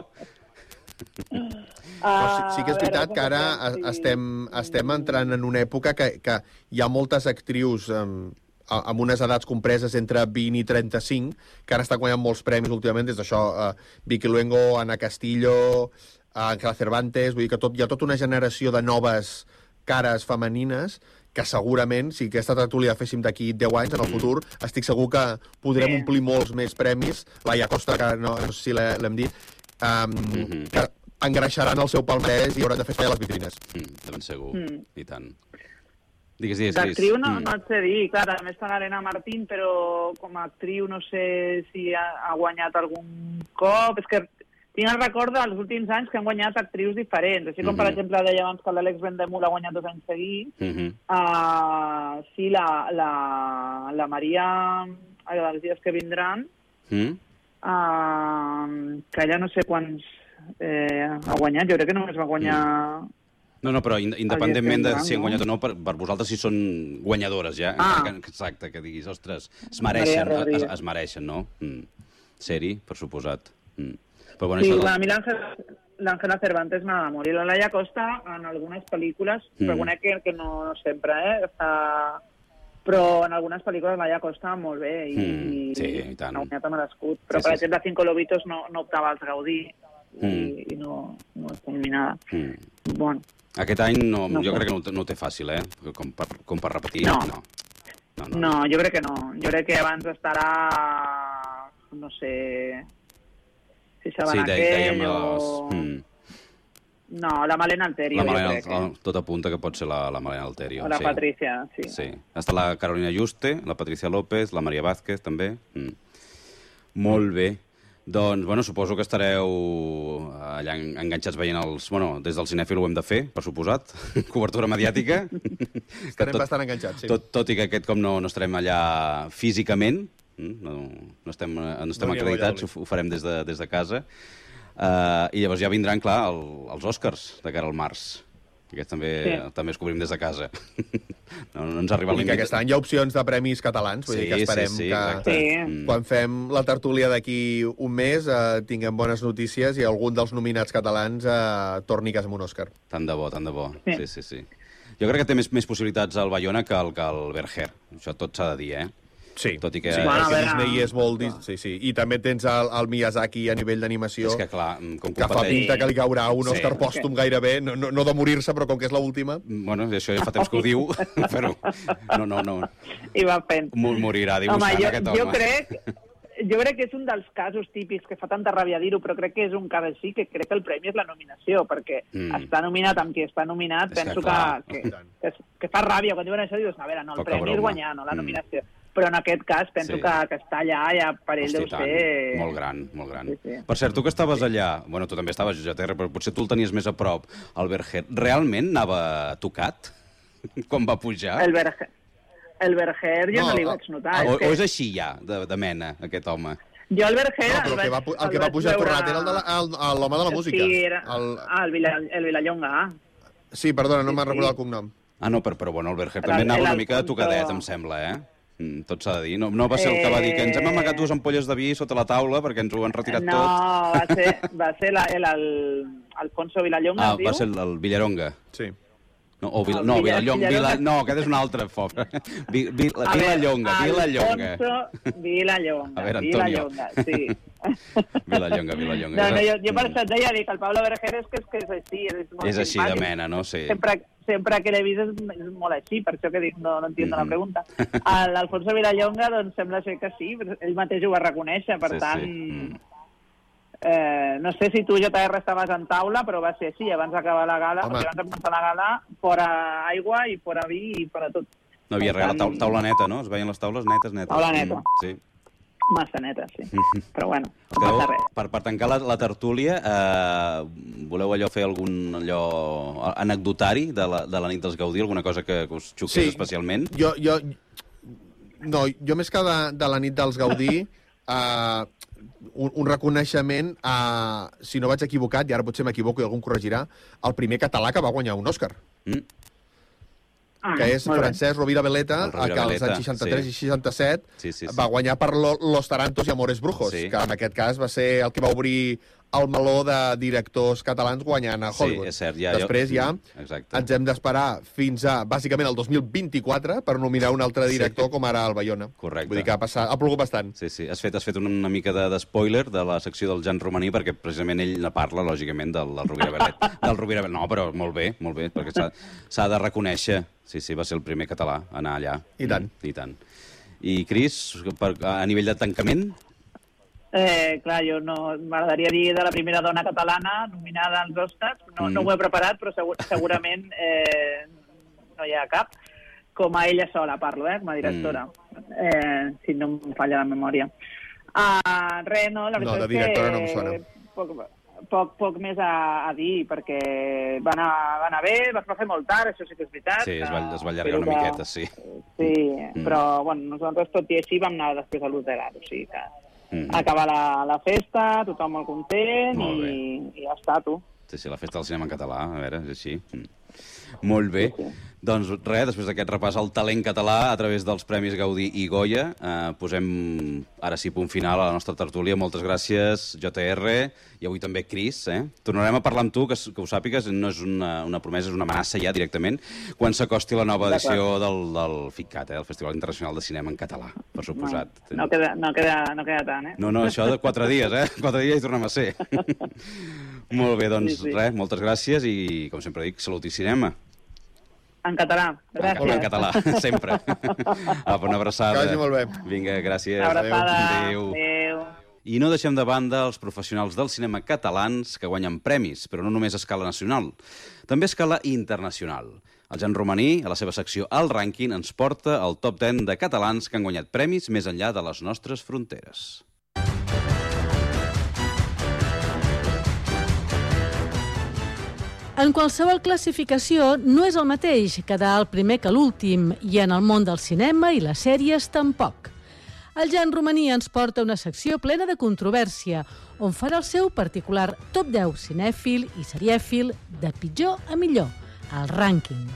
Però sí, sí que és veritat que ara estem, estem entrant en una època que, que hi ha moltes actrius um, amb unes edats compreses entre vint i trenta-cinc, que ara estan guanyant molts premis últimament, des d'això, uh, Vicky Luengo, Ana Castillo, uh, Ángela Cervantes, vull dir que tot, hi ha tota una generació de noves cares femenines que segurament, si aquesta tertúlia féssim d'aquí deu anys, en el futur, estic segur que podrem sí. omplir molts més premis. Laia Costa, que no, no sé si l'hem dit, um, mm-hmm. que engreixaran el seu palmarès i hauran de fer espai a les vitrines. Mm, de ben segur, mm. i tant. Digues, digues, d'actriu no, no et sé dir, clar, a més està l'Helena Martín, però com a actriu no sé si ha, ha guanyat algun cop. És que tinc el record dels últims anys que han guanyat actrius diferents, així com, mm-hmm. per exemple, deia abans que l'Àlex Vendemul ha guanyat dos anys seguits. Mm-hmm. uh, sí, la, la, la Maria, dels dies que vindran, mm-hmm. uh, que ella no sé quants eh, ha guanyat, jo crec que només va guanyar... Mm. No, no, però independentment de si han guanyat o no, per, per vosaltres sí són guanyadores, ja. Ah. Exacte, que diguis, ostres, es mereixen, es, es mereixen, no? Mm. Ser-hi, per suposat. Mm. Però, bueno, sí, això... a mi l'Àngela Cervantes m'ha de morir. La Laia Costa, en algunes pel·lícules, mm. reconec que, que no, no sempre, eh? Està... Però en algunes pel·lícules la Laia Costa molt bé i, mm. sí, i tant. ha guanyat amb l'escut. Però, sí, per sí, exemple, sí. Cinco Lobitos no, no optava als Gaudí mm. i, i no, no està nominada. Mm. Bueno. Aquest any no, no jo sé. crec que no, no ho té fàcil, eh? Com per, com per repetir. No. No. No, no. no, jo crec que no. Jo crec que abans estarà, no sé, si saben sí, aquell o... Les... Mm. No, la Malena Alterio, la Malena, jo crec. Que... Tot apunta que pot ser la, la Malena Alterio. O la sí. Patricia, sí. Sí. Està la Carolina Juste, la Patricia López, la Maria Vázquez, també. Mm. Molt bé. Doncs, bueno, suposo que estareu allà enganxats veient els... Bueno, des del cinèfil ho hem de fer, per suposat. Cobertura mediàtica. Estarem tot, bastant enganxats, sí. Tot, tot i que aquest cop no, no estarem allà físicament, no, no estem, no estem no acreditats, ho, ho farem des de, des de casa. Uh, I llavors ja vindran, clar, el, els Oscars de cara al març. Aquests també, sí. també els cobrim des de casa. no, no ens arriba el límit. I que aquest any hi ha opcions de premis catalans, vull sí, dir que esperem sí, sí, que sí. quan fem la tertúlia d'aquí un mes eh, tinguem bones notícies i algun dels nominats catalans eh, torni a casa amb un Òscar. Tant de bo, tant de bo. Sí, sí, sí. sí. Jo crec que té més, més possibilitats el Bayona que el, que el Berger. Això tot s'ha de dir, eh? Sí, tot i que... sí, bueno, que Disney és molt... Dis... Sí, sí. I també tens el, el Miyazaki a nivell d'animació, és que, clar, com que fa pinta que li caurà un Òscar sí. pòstum okay. gairebé, no, no, no de morir-se, però com que és l'última... Bueno, això ja fa temps que ho diu, però... No, no, no. I va fent. Morirà dibuixant home, jo, aquest home. Jo crec... Jo crec que és un dels casos típics que fa tanta ràbia dir-ho, però crec que és un cas així, que crec que el premi és la nominació, perquè mm. està nominat amb qui està nominat, és penso que, clar, que, que, que, que fa ràbia. Quan diuen això dius, a veure, no, el Poca premi broma. és guanyar, no la nominació. Mm. Però en aquest cas penso sí. que, que està allà, ja per ell deu ser... Molt gran, molt gran. Sí, sí. Per cert, tu que estaves allà, bueno, tu també estaves a Terra, però potser tu el tenies més a prop, el Berger, realment anava tocat quan va pujar? El Berger... El Berger jo no, no li vaig notar. O, o és així ja, de, de mena, aquest home? Jo el Berger... No, però el que va, el que va pujar veure... torrat era l'home de la música. Sí, era el, ah, el, Vila, el Vilallonga. Sí, perdona, no sí, me'n recordat sí. el cognom. Ah, no, però, però bueno, el Berger també anava una mica de tocadet, em sembla, eh? Mm, tot s'ha de dir. No, no va ser el que va dir que ens hem amagat dues ampolles de vi sota la taula perquè ens ho han retirat no, tot. No, va ser, va ser la, el, el Alfonso Vilallonga, ah, va ser el, el Villaronga. Sí. No, o Vila, no, Vilallonga, Vila, no, aquest és un altre, pobre. Vi, vi, Vilallonga, Vilallonga. Alfonso Vilallonga. A veure, Antonio. Vilallonga, sí. Vilallonga, Vilallonga. No, no, jo, jo per això et deia, dic, el Pablo Berger és que és, que és així. És, molt és així de mena, no? Sí. Sempre, sempre que l'he vist és, és molt així, per això que dic, no, no entiendo mm-hmm. la pregunta. L'Alfonso Vilallonga, doncs sembla ser que sí, ell mateix ho va reconèixer, per sí, tant... Sí. Mm. Eh, no sé si tu, J R, estaves en taula, però va ser així, abans d'acabar la gala, o sigui, abans de començar la gala, fora aigua i fora vi i fora tot. No havia res, la taula, taula neta, no? Es veien les taules netes, netes. Taula neta. Mm, sí. Massa neta, sí. Però bueno, no Quedeu, passa res. Per, per tancar la, la tertúlia, eh, voleu allò fer algun allò anecdotari de la, de la nit dels Gaudí, alguna cosa que, que us xoqués Sí, especialment? Jo, jo, no, jo més que de, de la nit dels Gaudí, eh, un, un reconeixement, a, si no vaig equivocat, i ara potser m'equivoco i algú em corregirà, el primer català que va guanyar un Òscar. Mm. Ah, que és Francesc Rovira Veleta, El Rovira que als Veleta, anys seixanta-tres sí. i seixanta-set Sí, sí, sí. va guanyar per lo, Los Tarantos i Amores Brujos, Sí. que en aquest cas va ser el que va obrir el meló de directors catalans guanyant a Hollywood. Sí, és cert. Ja, Després jo... ja Exacte. ens hem d'esperar fins a, bàsicament, el dos mil vint-i-quatre per nominar un altre director, sí. com ara el Bayona. Correcte. Vull dir que ha, passat, ha plogut bastant. Sí, sí. Has fet, has fet una, una mica de, de spoiler de la secció del Jan Romaní, perquè precisament ell ne parla, lògicament, del, del Rovira Veleta. Del Rovira Veleta. No, però molt bé, molt bé, perquè s'ha de reconèixer. Sí, sí, va ser el primer català a anar allà. I tant. Mm, I tant. I, Cris, per, a nivell de tancament? Eh, clar, jo no... M'agradaria dir de la primera dona catalana nominada als Oscars. No, mm. no ho he preparat, però segur, segurament eh, no hi ha cap. Com a ella sola parlo, eh, com a directora. Mm. Eh, si no em falla la memòria. Uh, res, no, la veritat no, de directora no em sona. Poc, poc, poc més a, a dir, perquè va anar, va anar bé, va fer molt tard, això sí que és veritat. Sí, es va, es va allargar una de... miqueta, sí. Sí, mm. però bueno, nosaltres tot i així vam anar després a l'hotel, o sigui que mm. acabar la, la festa, tothom molt content molt i, i ja està, tu. Sí, sí, la festa del cinema en català, a veure, és així. Mm. Molt bé. Sí, sí. Doncs res, després d'aquest repàs al talent català a través dels Premis Gaudí i Goya, eh, posem ara sí punt final a la nostra tertúlia. Moltes gràcies, J R, i avui també Cris. Eh? Tornarem a parlar amb tu, que, que ho sàpigues, no és una, una promesa, és una amenaça ja directament, quan s'acosti la nova edició del, del FICCAT, eh, el Festival Internacional de Cinema en Català, per suposat. No, no, queda, no, queda, no queda tant, eh? No, no, això de quatre dies, eh? Quatre dies i tornem a ser. Molt bé, doncs sí, sí. res, moltes gràcies i, com sempre dic, salut i cinema. En català, gràcies. En català, sempre. Apa, una abraçada. Que vagi molt bé. Vinga, gràcies. Abraçada. Adéu. Adéu. I no deixem de banda els professionals del cinema catalans que guanyen premis, però no només a escala nacional, també a escala internacional. El Jan Romaní, a la seva secció El Rànquing, ens porta al top deu de catalans que han guanyat premis més enllà de les nostres fronteres. En qualsevol classificació no és el mateix quedar el primer que l'últim, i en el món del cinema i les sèries tampoc. El Jan Romaní ens porta una secció plena de controvèrsia, on farà el seu particular top deu cinèfil i serièfil de pitjor a millor, el rànquing.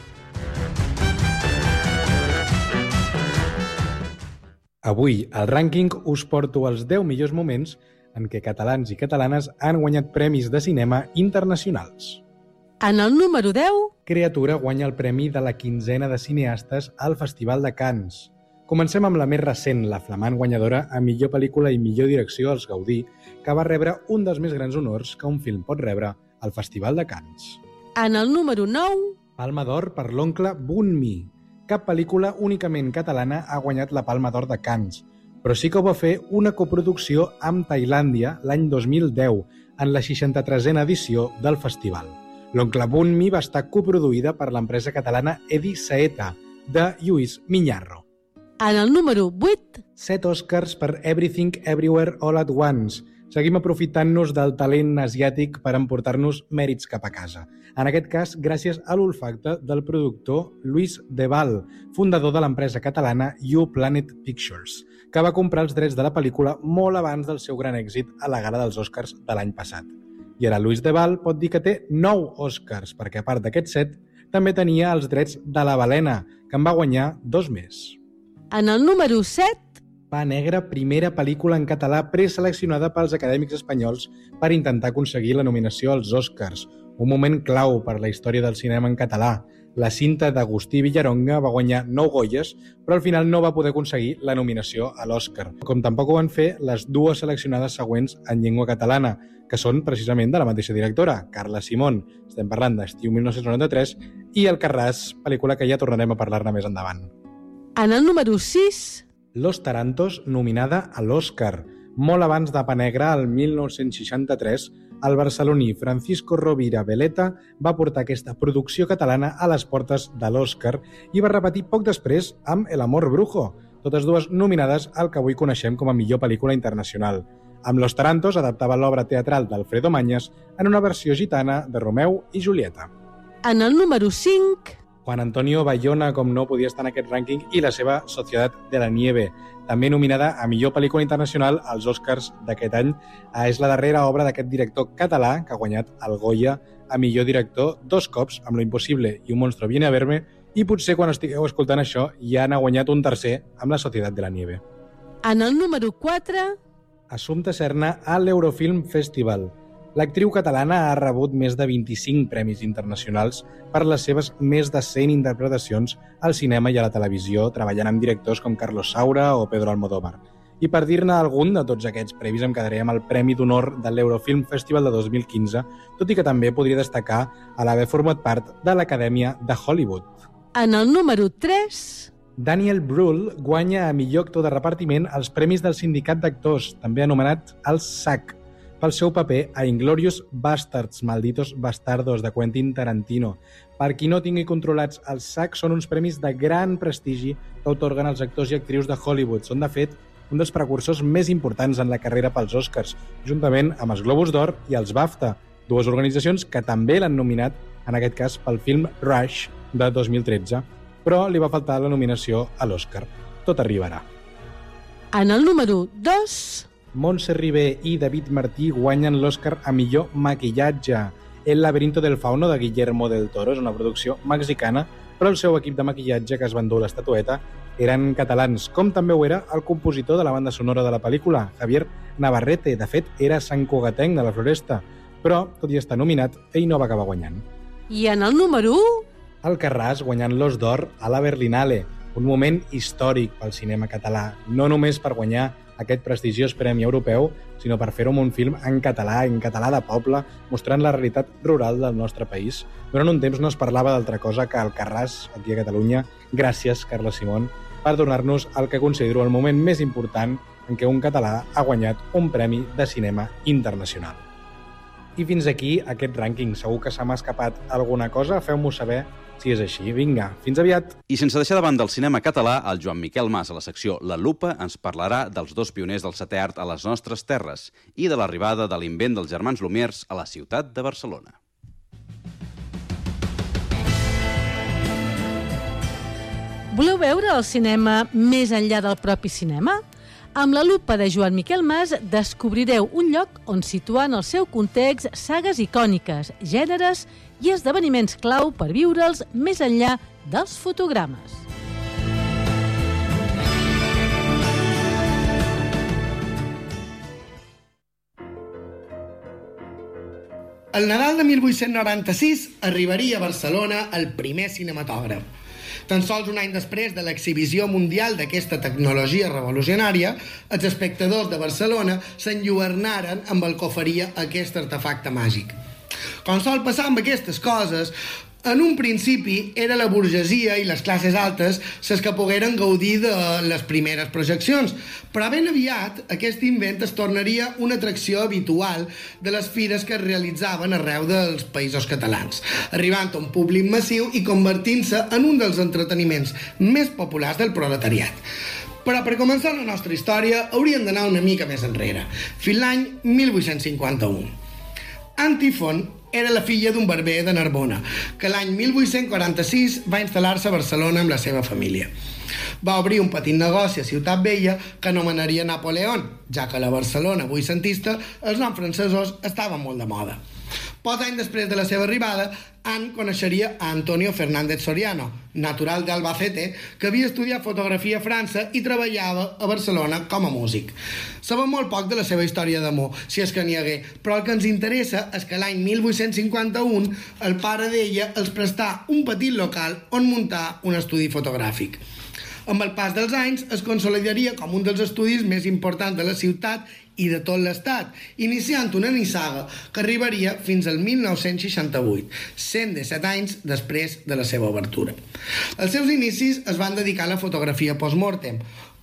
Avui, al rànquing, us porto els deu millors moments en què catalans i catalanes han guanyat premis de cinema internacionals. En el número deu... Creatura guanya el premi de la quinzena de cineastes al Festival de Cannes. Comencem amb la més recent, la flamant guanyadora a millor pel·lícula i millor direcció als Gaudí, que va rebre un dels més grans honors que un film pot rebre al Festival de Cannes. En el número nou... Palma d'Or per l'oncle Bun Mi. Cap pel·lícula únicament catalana ha guanyat la Palma d'Or de Cannes, però sí que ho va fer una coproducció amb Tailàndia l'any dos mil deu, en la seixanta-tresena edició del festival. L'oncle Bun Mi va estar coproduïda per l'empresa catalana Edi Saeta, de Lluís Miñarro. En el número vuit... Set Oscars per Everything Everywhere All at Once. Seguim aprofitant-nos del talent asiàtic per emportar-nos mèrits cap a casa. En aquest cas, gràcies a l'olfacte del productor Luis de Val, fundador de l'empresa catalana You Planet Pictures, que va comprar els drets de la pel·lícula molt abans del seu gran èxit a la gala dels Oscars de l'any passat. I ara Luis de Val pot dir que té nou Oscars, perquè a part d'aquests set, també tenia els drets de La Balena, que en va guanyar dos més. En el número set... Pa Negre, primera pel·lícula en català preseleccionada pels acadèmics espanyols per intentar aconseguir la nominació als Oscars. Un moment clau per la història del cinema en català. La cinta d'Agustí Villaronga va guanyar nou Goyes, però al final no va poder aconseguir la nominació a l'Oscar. Com tampoc ho van fer les dues seleccionades següents en llengua catalana, que són precisament de la mateixa directora, Carla Simón. Estem parlant d'Estiu mil nou-cents noranta-tres i Alcarràs, pel·lícula que ja tornarem a parlar-ne més endavant. En el número sis... Los Tarantos, nominada a l'Oscar. Molt abans de Pa Negra, el mil nou-cents seixanta-tres, el barceloní Francisco Rovira Veleta va portar aquesta producció catalana a les portes de l'Oscar i va repetir poc després amb El amor brujo, totes dues nominades al que avui coneixem com a millor pel·lícula internacional. Amb Los Tarantos adaptava l'obra teatral d'Alfredo Mañas en una versió gitana de Romeu i Julieta. En el número cinc... Juan Antonio Bayona, com no, podia estar en aquest rànquing, i la seva Societat de la Nieve, també nominada a millor pel·lícula internacional als Oscars d'aquest any. És la darrera obra d'aquest director català que ha guanyat el Goya a millor director dos cops, amb Lo imposible i Un monstruo viene a verme, i potser quan estigueu escoltant això ja n'ha guanyat un tercer amb la Societat de la Nieve. En el número quatre... Assumpta Serna a l'Eurofilm Festival. L'actriu catalana ha rebut més de vint-i-cinc premis internacionals per les seves més de cent interpretacions al cinema i a la televisió, treballant amb directors com Carlos Saura o Pedro Almodóvar. I per dir-ne algun de tots aquests premis em quedaré amb el Premi d'Honor de l'Eurofilm Festival de dos mil quinze, tot i que també podria destacar a l'haver format part de l'Acadèmia de Hollywood. En el número tres... Daniel Brühl guanya a millor actor de repartiment els Premis del Sindicat d'Actors, també anomenat el S A C, pel seu paper a Inglourious Basterds, Malditos Bastardos, de Quentin Tarantino. Per qui no tingui controlats, els S A C són uns premis de gran prestigi que atorguen als actors i actrius de Hollywood. Són, de fet, un dels precursors més importants en la carrera pels Oscars, juntament amb els Globus d'Or i els BAFTA, dues organitzacions que també l'han nominat, en aquest cas pel film Rush de dos mil tretze, però li va faltar la nominació a l'Oscar. Tot arribarà. En el número dos... Montse Ribé i David Martí guanyen l'Oscar a millor maquillatge. El laberinto del fauno de Guillermo del Toro és una producció mexicana, però el seu equip de maquillatge que es va endur l'estatueta eren catalans, com també ho era el compositor de la banda sonora de la pel·lícula, Javier Navarrete. De fet, era santcugatenc de la Floresta, però, tot i estar nominat, ell no va acabar guanyant. I en el número u... Alcarràs guanyant l'Os d'Or a la Berlinale, un moment històric pel cinema català, no només per guanyar aquest prestigiós premi europeu, sinó per fer-ho amb un film en català, en català de poble, mostrant la realitat rural del nostre país. Durant un temps no es parlava d'altra cosa que Alcarràs, aquí a Catalunya. Gràcies, Carla Simón, per donar-nos el que considero el moment més important en què un català ha guanyat un premi de cinema internacional. I fins aquí aquest rànquing. Segur que se m'ha escapat alguna cosa. Feu-m'ho saber si és així. Vinga, fins aviat. I sense deixar de banda el cinema català, el Joan Miquel Mas, a la secció La Lupa, ens parlarà dels dos pioners del setè art a les nostres terres i de l'arribada de l'invent dels germans Lumière a la ciutat de Barcelona. Voleu veure el cinema més enllà del propi cinema? Amb la lupa de Joan Miquel Mas descobrireu un lloc on situar en el seu context sagues icòniques, gèneres i esdeveniments clau per viure'ls més enllà dels fotogrames. El Nadal de mil vuit-cents noranta-sis arribaria a Barcelona el primer cinematògraf. Tan sols un any després de l'exhibició mundial d'aquesta tecnologia revolucionària, els espectadors de Barcelona s'enlluernaren amb el que oferia aquest artefacte màgic. Com sol passar amb aquestes coses, en un principi era la burgesia i les classes altes les que pogueren gaudir de les primeres projeccions, però ben aviat aquest invent es tornaria una atracció habitual de les fires que es realitzaven arreu dels països catalans, arribant a un públic massiu i convertint-se en un dels entreteniments més populars del proletariat. Però per començar la nostra història hauríem d'anar una mica més enrere, fins l'any mil vuit-cents cinquanta-u. Antífon era la filla d'un barber de Narbona, que l'any mil vuit-cents quaranta-sis va instal·lar-se a Barcelona amb la seva família. Va obrir un petit negoci a Ciutat Vella que anomenaria Napoleón, ja que a la Barcelona vuitcentista els noms francesos estaven molt de moda. Pocs anys després de la seva arribada, Anne coneixeria a Antonio Fernández Soriano, natural d'Albacete, que havia estudiat fotografia a França i treballava a Barcelona com a músic. Sabem molt poc de la seva història d'amor, si és que n'hi hagué, però el que ens interessa és que l'any mil vuit-cents cinquanta-u el pare d'ella els prestà un petit local on muntar un estudi fotogràfic. Amb el pas dels anys es consolidaria com un dels estudis més importants de la ciutat i de tot l'estat, iniciant una nissaga que arribaria fins al mil nou-cents seixanta-vuit, cent disset anys després de la seva obertura. Els seus inicis es van dedicar a la fotografia post-mortem,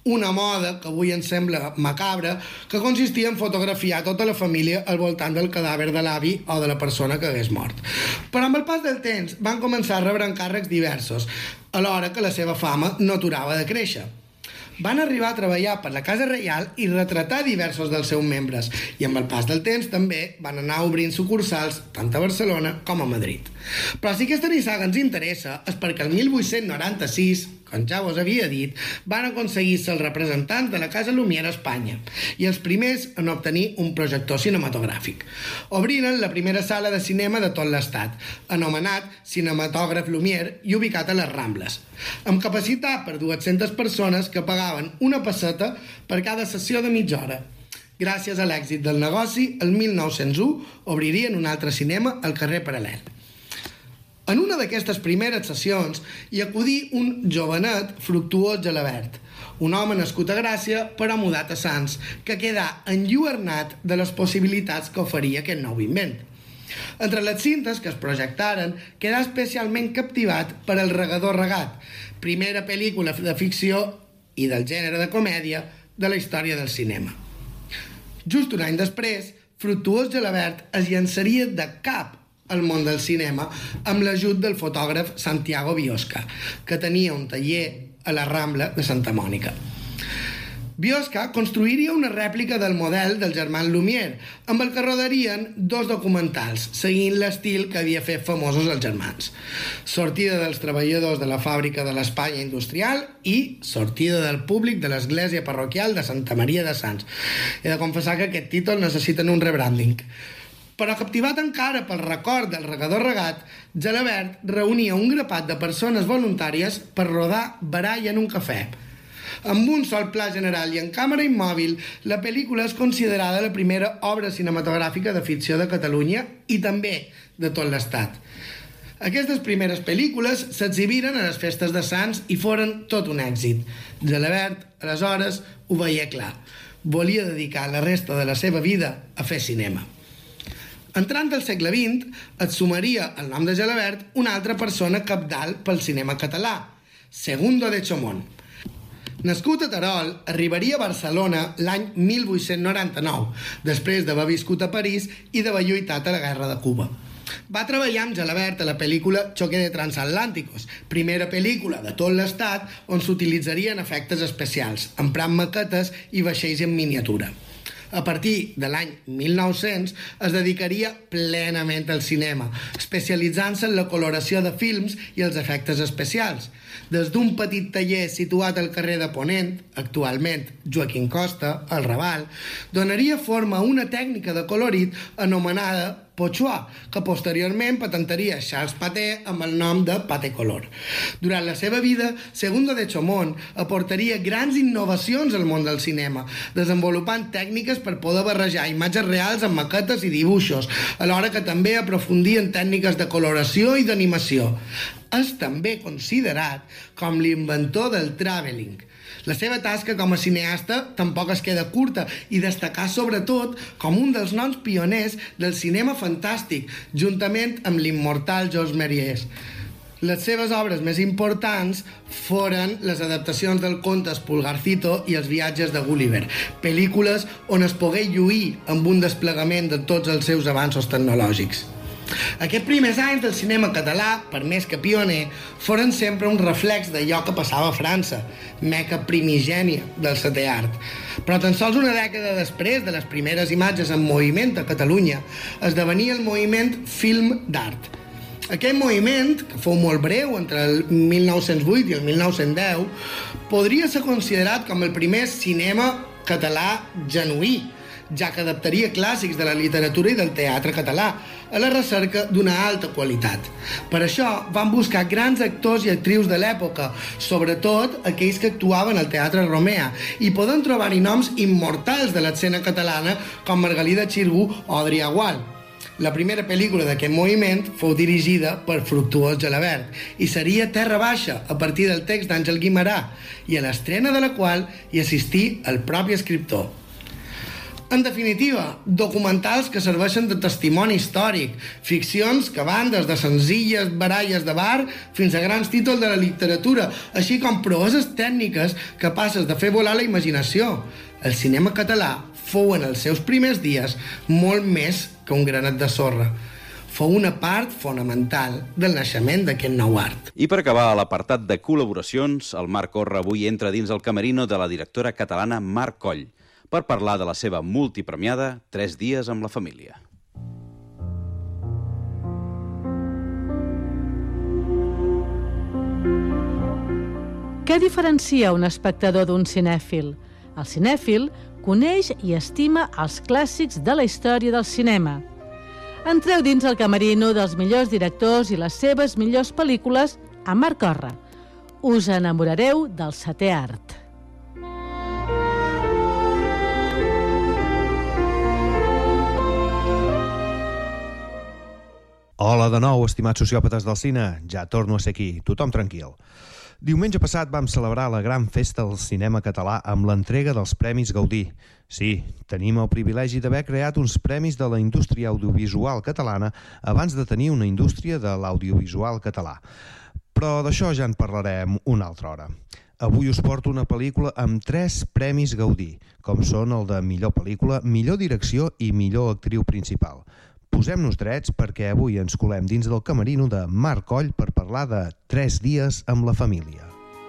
una moda que avui ens sembla macabra, que consistia en fotografiar tota la família al voltant del cadàver de l'avi o de la persona que hagués mort. Però amb el pas del temps van començar a rebre encàrrecs diversos, alhora que la seva fama no aturava de créixer. Van arribar a treballar per la Casa Reial i retratar diversos dels seus membres, i amb el pas del temps també van anar obrint sucursals tant a Barcelona com a Madrid. Però si aquesta nissaga ens interessa és perquè el mil vuit-cents noranta-sis, com ja vos havia dit, van aconseguir ser els representants de la Casa Lumière a Espanya i els primers en obtenir un projector cinematogràfic. Obriren la primera sala de cinema de tot l'estat, anomenat Cinematògraf Lumière i ubicat a les Rambles, amb capacitat per dues-centes persones que pagaven una pesseta per cada sessió de mitja hora. Gràcies a l'èxit del negoci, el mil nou-cents u obririen un altre cinema al carrer Paral·lel. En una d'aquestes primeres sessions hi acudí un jovenet Fructuós Gelabert, un home nascut a Gràcia però mudat a Sants, que quedà enlluernat de les possibilitats que oferia aquest nou invent. Entre les cintes que es projectaren quedà especialment captivat per El regador regat, primera pel·lícula de ficció i del gènere de comèdia de la història del cinema. Just un any després, Fructuós Gelabert es llançaria de cap al món del cinema amb l'ajut del fotògraf Santiago Biosca, que tenia un taller a la Rambla de Santa Mònica. Biosca construiria una rèplica del model del germans Lumière, amb el que rodarien dos documentals, seguint l'estil que havia fet famosos els germans. Sortida dels treballadors de la fàbrica de l'Espanya industrial i sortida del públic de l'església parroquial de Santa Maria de Sants. He de confessar que aquest títol necessiten un rebranding. Però captivat encara pel record del regador regat, Gelabert reunia un grapat de persones voluntàries per rodar baralla en un cafè. Amb un sol pla general i en càmera immòbil, la pel·lícula és considerada la primera obra cinematogràfica de ficció de Catalunya i també de tot l'Estat. Aquestes primeres pel·lícules s'exhibiren a les festes de Sants i foren tot un èxit. Gelabert, aleshores, ho veia clar. Volia dedicar la resta de la seva vida a fer cinema. Entrant al segle vint, et sumaria el nom de Gelabert una altra persona cabdal pel cinema català, Segundo de Chomón. Nascut a Terol, arribaria a Barcelona l'any mil vuit-cents noranta-nou, després d'haver viscut a París i d'haver lluitat a la Guerra de Cuba. Va treballar amb Gelabert a la pel·lícula Choque de Transatlánticos, primera pel·lícula de tot l'estat on s'utilitzarien efectes especials, emprant maquetes i vaixells en miniatura. A partir de l'any mil nou-cents es dedicaria plenament al cinema, especialitzant-se en la coloració de films i els efectes especials. Des d'un petit taller situat al carrer de Ponent, actualment Joaquín Costa, al Raval, donaria forma a una tècnica de colorit anomenada Pochoir, que posteriorment patentaria Charles Pathé amb el nom de Pathé Color. Durant la seva vida, Segundo de Chomón aportaria grans innovacions al món del cinema, desenvolupant tècniques per poder barrejar imatges reals amb maquetes i dibuixos, alhora que també aprofundia en tècniques de coloració i d'animació. És també considerat com l'inventor del travelling. La seva tasca com a cineasta tampoc es queda curta i destacar sobretot com un dels noms pioners del cinema fantàstic, juntament amb l'immortal Georges Méliès. Les seves obres més importants foren les adaptacions del conte Pulgarcito i els viatges de Gulliver, pel·lícules on es pogué lluir amb un desplegament de tots els seus avanços tecnològics. Aquests primers anys del cinema català, per més que pioner, foren sempre un reflex d'allò que passava a França, meca primigènia del setè art. Però tan sols una dècada després de les primeres imatges en moviment a Catalunya, esdevenia el moviment film d'art. Aquest moviment, que fou molt breu, entre el mil nou-cents vuit i el mil nou-cents deu, podria ser considerat com el primer cinema català genuí, ja que adaptaria clàssics de la literatura i del teatre català, a la recerca d'una alta qualitat. Per això van buscar grans actors i actrius de l'època, sobretot aquells que actuaven al Teatre Romea, i poden trobar-hi noms immortals de l'escena catalana com Margalida Xirgu o Adrià Gual. La primera pel·lícula d'aquest moviment fou dirigida per Fructuós Gelabert i seria Terra Baixa, a partir del text d'Àngel Guimerà, i a l'estrena de la qual hi assistí el propi escriptor. En definitiva, documentals que serveixen de testimoni històric, ficcions que van des de senzilles baralles de bar fins a grans títols de la literatura, així com proeses tècniques capaces de fer volar la imaginació. El cinema català fou en els seus primers dies molt més que un granet de sorra. Fou una part fonamental del naixement d'aquest nou art. I per acabar, a l'apartat de col·laboracions, el Marc Corra avui entra dins el camerino de la directora catalana Mar Coll per parlar de la seva multipremiada Tres dies amb la família. Què diferencia un espectador d'un cinèfil? El cinèfil coneix i estima els clàssics de la història del cinema. Entreu dins el camerino dels millors directors i les seves millors pel·lícules amb Marc Corra. Us enamorareu del setè art. Hola de nou, estimats sociòpates del cine. Ja torno a ser aquí, tothom tranquil. Diumenge passat vam celebrar la gran festa del cinema català amb l'entrega dels Premis Gaudí. Sí, tenim el privilegi d'haver creat uns premis de la indústria audiovisual catalana abans de tenir una indústria de l'audiovisual català. Però d'això ja en parlarem una altra hora. Avui us porto una pel·lícula amb tres Premis Gaudí, com són el de millor pel·lícula, millor direcció i millor actriu principal. Posem-nos drets perquè avui ens colem dins del camerino de Marc Coll per parlar de Tres dies amb la família.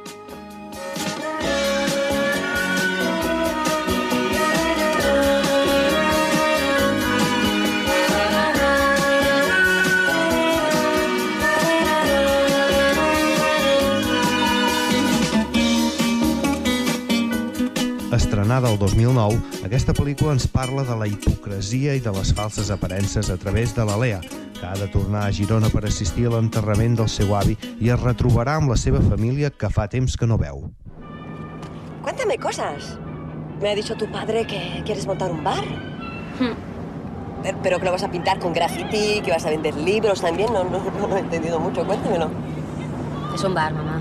Estrenada el dos mil nou, aquesta pel·lícula ens parla de la hipocresia i de les falses aparences a través de la Lea, que ha de tornar a Girona per assistir a l'enterrament del seu avi i es retrobarà amb la seva família que fa temps que no veu. Cuéntame cosas. Me ha dicho tu padre que quieres montar un bar. Hmm. Pero que lo vas a pintar con graffiti, que vas a vender libros también. No, no, no lo he entendido mucho. Cuéntamelo. Es un bar, mamá.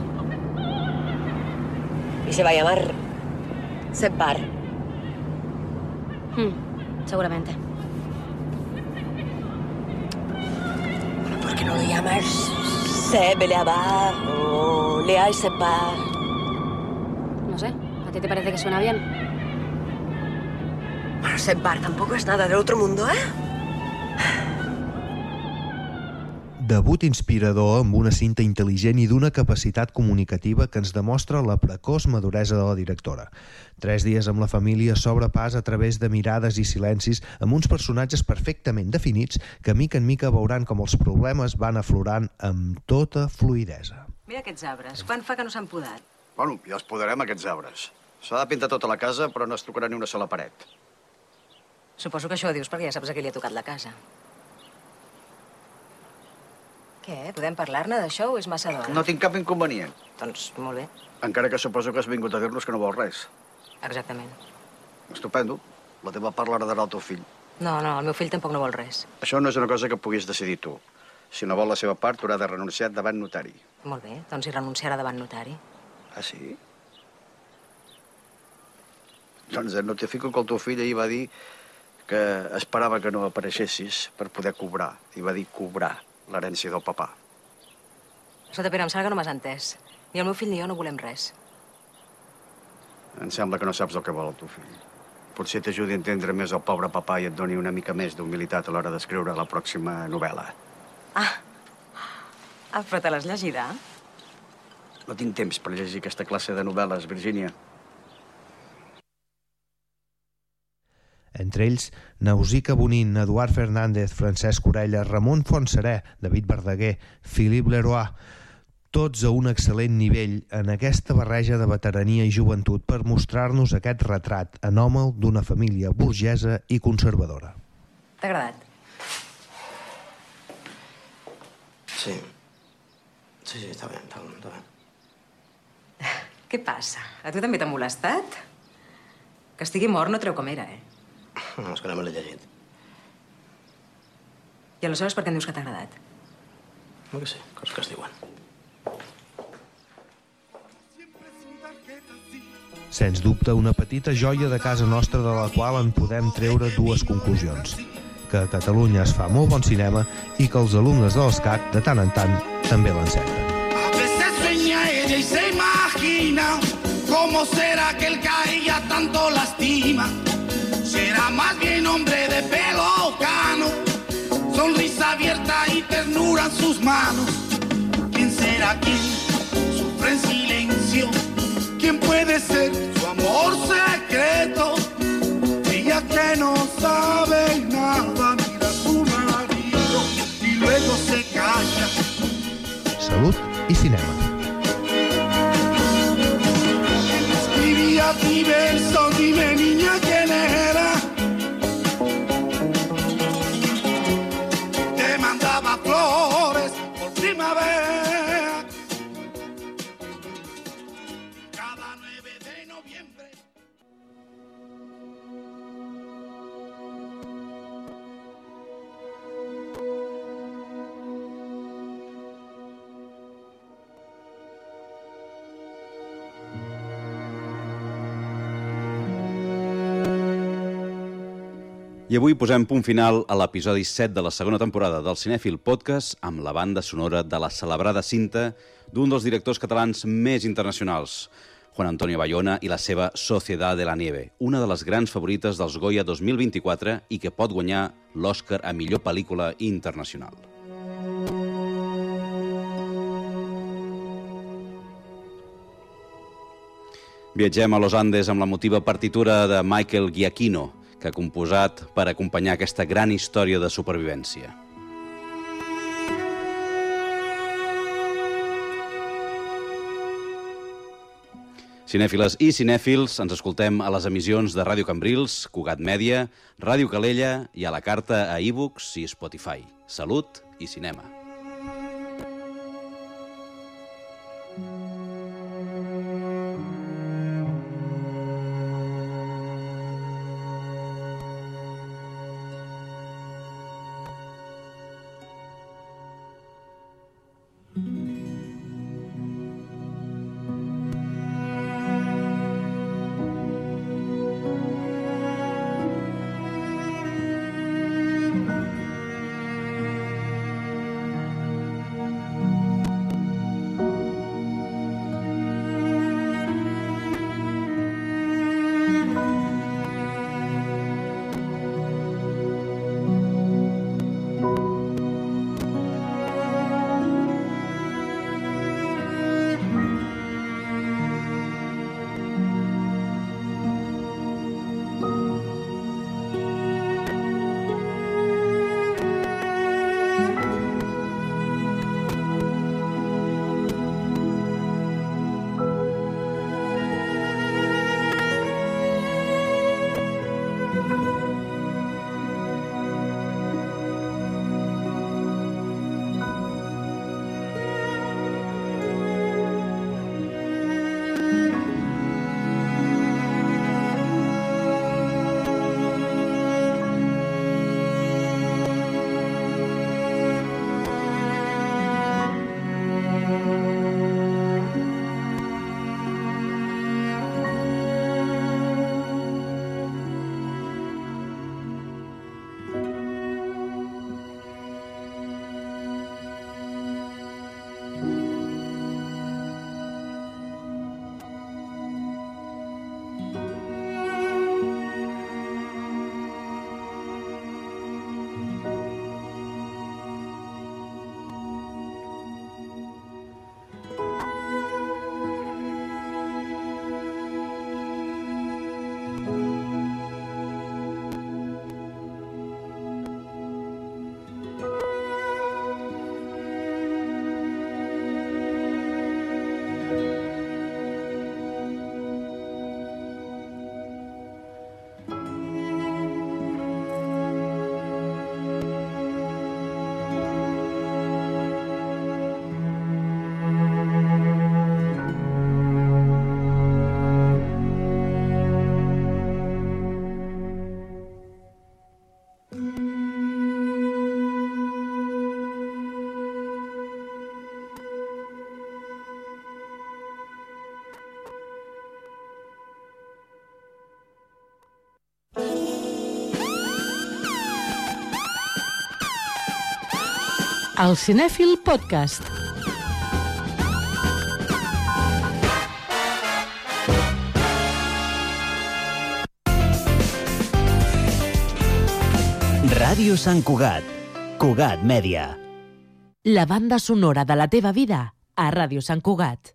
Y se va a llamar Sep Bar. Hmm. Seguramente. Bueno, ¿por qué no lo llamas Sep Lea Bar o Lea y Sep Bar? No sé. ¿A ti te parece que suena bien? Bueno, Sep Bar tampoco es nada del otro mundo, ¿eh? Debut inspirador amb una cinta intel·ligent i d'una capacitat comunicativa que ens demostra la precoç maduresa de la directora. Tres dies amb la família s'obre pas a través de mirades i silencis amb uns personatges perfectament definits que mica en mica veuran com els problemes van aflorant amb tota fluïdesa. Mira aquests arbres. Quan fa que no s'han podat? Bueno, ja els podarem, aquests arbres. S'ha de pintar tota la casa, però no es tocarà ni una sola paret. Suposo que això ho dius perquè ja saps a qui li ha tocat la casa. Què? Podem parlar-ne d'això o és massa d'hora? No tinc cap inconvenient. Doncs molt bé. Encara que suposo que has vingut a dir-nos que no vols res. Exactament. Estupendo. La teva part l'heredarà el teu fill. No, no, el meu fill tampoc no vol res. Això no és una cosa que puguis decidir tu. Si no vol la seva part, haurà de renunciar davant notari. Molt bé, doncs hi renunciarà davant notari. Ah, sí? Doncs et notifico que el teu fill ahir va dir que esperava que no apareixessis per poder cobrar. I va dir cobrar l'herència del papà. Escolta, Pere, em sembla que no m'has entès. Ni el meu fill ni jo no volem res. Em sembla que no saps el que vol el teu fill. Potser t'ajudi a entendre més el pobre papà i et doni una mica més d'humilitat a l'hora d'escriure la pròxima novel·la. Ah, ah però te l'has llegida? No tinc temps per llegir aquesta classe de novel·les, Virgínia. Entre ells, Nausicaa Bonin, Eduard Fernández, Francesc Orella, Ramon Fontserè, David Verdaguer, Philippe Leroy, tots a un excel·lent nivell en aquesta barreja de veterania i joventut per mostrar-nos aquest retrat anòmal d'una família burgesa i conservadora. T'ha agradat? Sí. Sí, sí, està bé, està bé, està bé. Què passa? A tu també t'ha molestat? Que estigui mort no treu com era, eh? No, és que no me l'he llegit. I aleshores per què em dius que t'ha agradat? No que sé, coses que es diuen. Sens dubte, una petita joia de casa nostra de la qual en podem treure dues conclusions. Que a Catalunya es fa molt bon cinema i que els alumnes de l'ESCAC, de tant en tant, també l'encerten. A veces sueña ella y se imagina cómo será que el que a ella tanto lastima. Será más bien hombre de pelo cano, sonrisa abierta y ternura en sus manos. ¿Quién será quien sufre en silencio? ¿Quién puede ser su amor secreto? Ella que no sabe nada, mira a su marido y luego se calla. Salut i cinema. Escribía mi verso, dime niña quién era. Te mandaba flores por primavera. I avui posem punt final a l'episodi set de la segona temporada del Cinèfil Podcast amb la banda sonora de la celebrada cinta d'un dels directors catalans més internacionals, Juan Antonio Bayona i la seva Sociedad de la Nieve, una de les grans favorites dels Goya dos mil vint-i-quatre i que pot guanyar l'Oscar a millor pel·lícula internacional. Viatgem a Los Andes amb la motiva partitura de Michael Giacchino, que ha composat per acompanyar aquesta gran història de supervivència. Cinèfiles i cinèfils, ens escoltem a les emissions de Ràdio Cambrils, Cugat Mèdia, Ràdio Calella i a la carta a iVoox i Spotify. Salut i cinema. El Cinèfil Podcast. Ràdio Sant Cugat. Cugat Mèdia. La banda sonora de la teva vida a Ràdio Sant Cugat.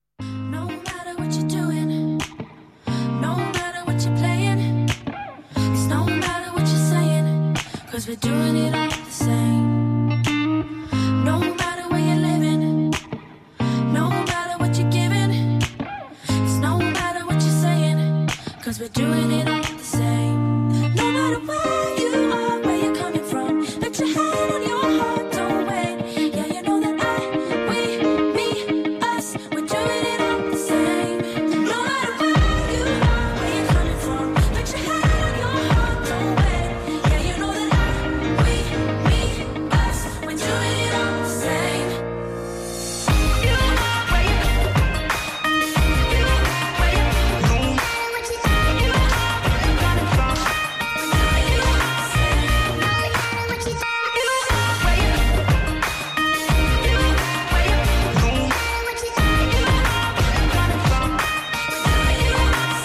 Cause we're doing it all the same. No matter where you're living, no matter what you're giving, it's no matter what you're saying, cause we're doing it all the same. No matter where you are, where you're coming from, put your hand on your heart, don't wait. Yeah, you know that I, we, me, us, we're doing it all the same. No matter where you are, where you're coming from, put your hand on your heart, don't wait. Yeah, you know that I, we, me, us, we're doing it all the same. You are where you, you are where you, no matter what you do, you are where you're coming from. We're doing it all the same. No matter what you do, you are where you, you are where you, no matter what you do, you are where you're coming from. We're doing it all the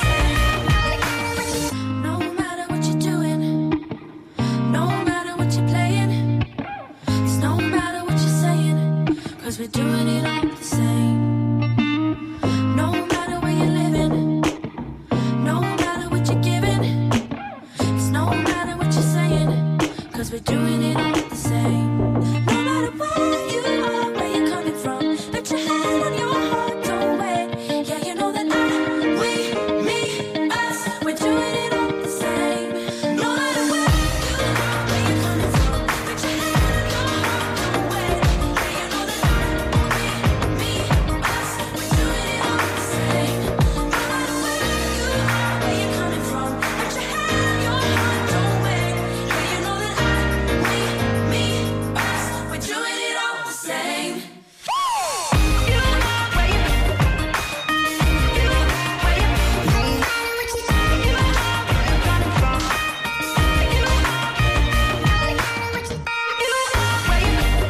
same. No matter what you're doing, no matter what you're playing, it's no matter what you're saying, cause we're doing it all the same. No matter where you're living, no matter what you're giving, it's no matter what you're saying, cause we're doing it all the same. No matter where you are, where you're coming from, put your hand on your heart, don't wait. Yeah, you know that I, we, me, us, we're doing it all the same. No matter where you are, where you're coming from, put your hand on your heart, don't wait. Yeah, you know that I, we, me, us, we're doing it all the same. No matter where you are, where you're coming from, put your hand on your heart, don't wait. Yeah, you know that I, we, me, us, we're doing it all the same. You are where you, you are where you, no matter what you do, you are where you're coming from. You are no matter what you do, you are where you, you are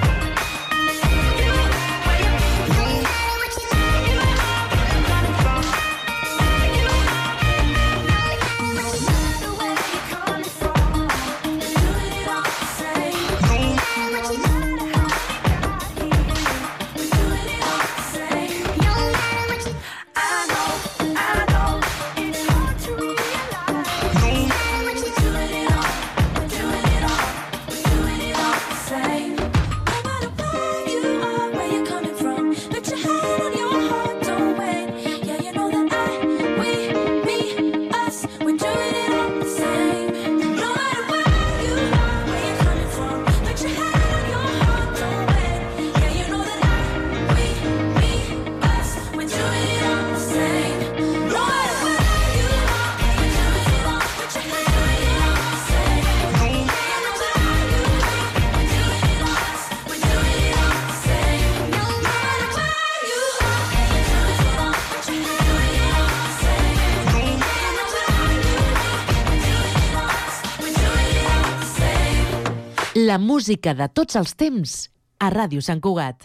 where you, no matter what you do, you are where you're coming from. You are no matter where you're coming from, we're doing it all the same. No matter what you do, how you got here, we're doing it all the same. No matter what you, I know, I know, it's hard to realize. No matter what you do, it all, we're doing it all, we're doing it all the same. No matter where you are, where you're coming from, put your hand on your heart, don't wait. Yeah, you know that I, we, me, us, we're doing it all the same. No matter where you are, where you're coming from, put your hand on your heart, don't wait. Yeah, you know that I, we, me, us, we're doing it all the same. No matter where you are, where you're doing it all, put your hand on it all the same. Yeah, you know that I, we, we're doing it all, we're doing it all the same. No matter where you are, where you're doing it all, put your hand on it all the same. Yeah, you know that I, we, we're doing it all, we're doing it all the same. La música de tots els temps a Ràdio Sant Cugat.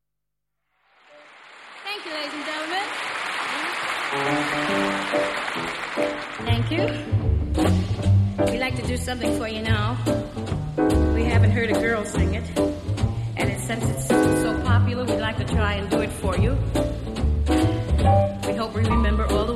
Thank you, ladies and gentlemen. Thank you. We'd like to do something for you now. We haven't heard a girl sing it. And it, since it's so popular, we'd like to try and do it for you. We hope we remember all the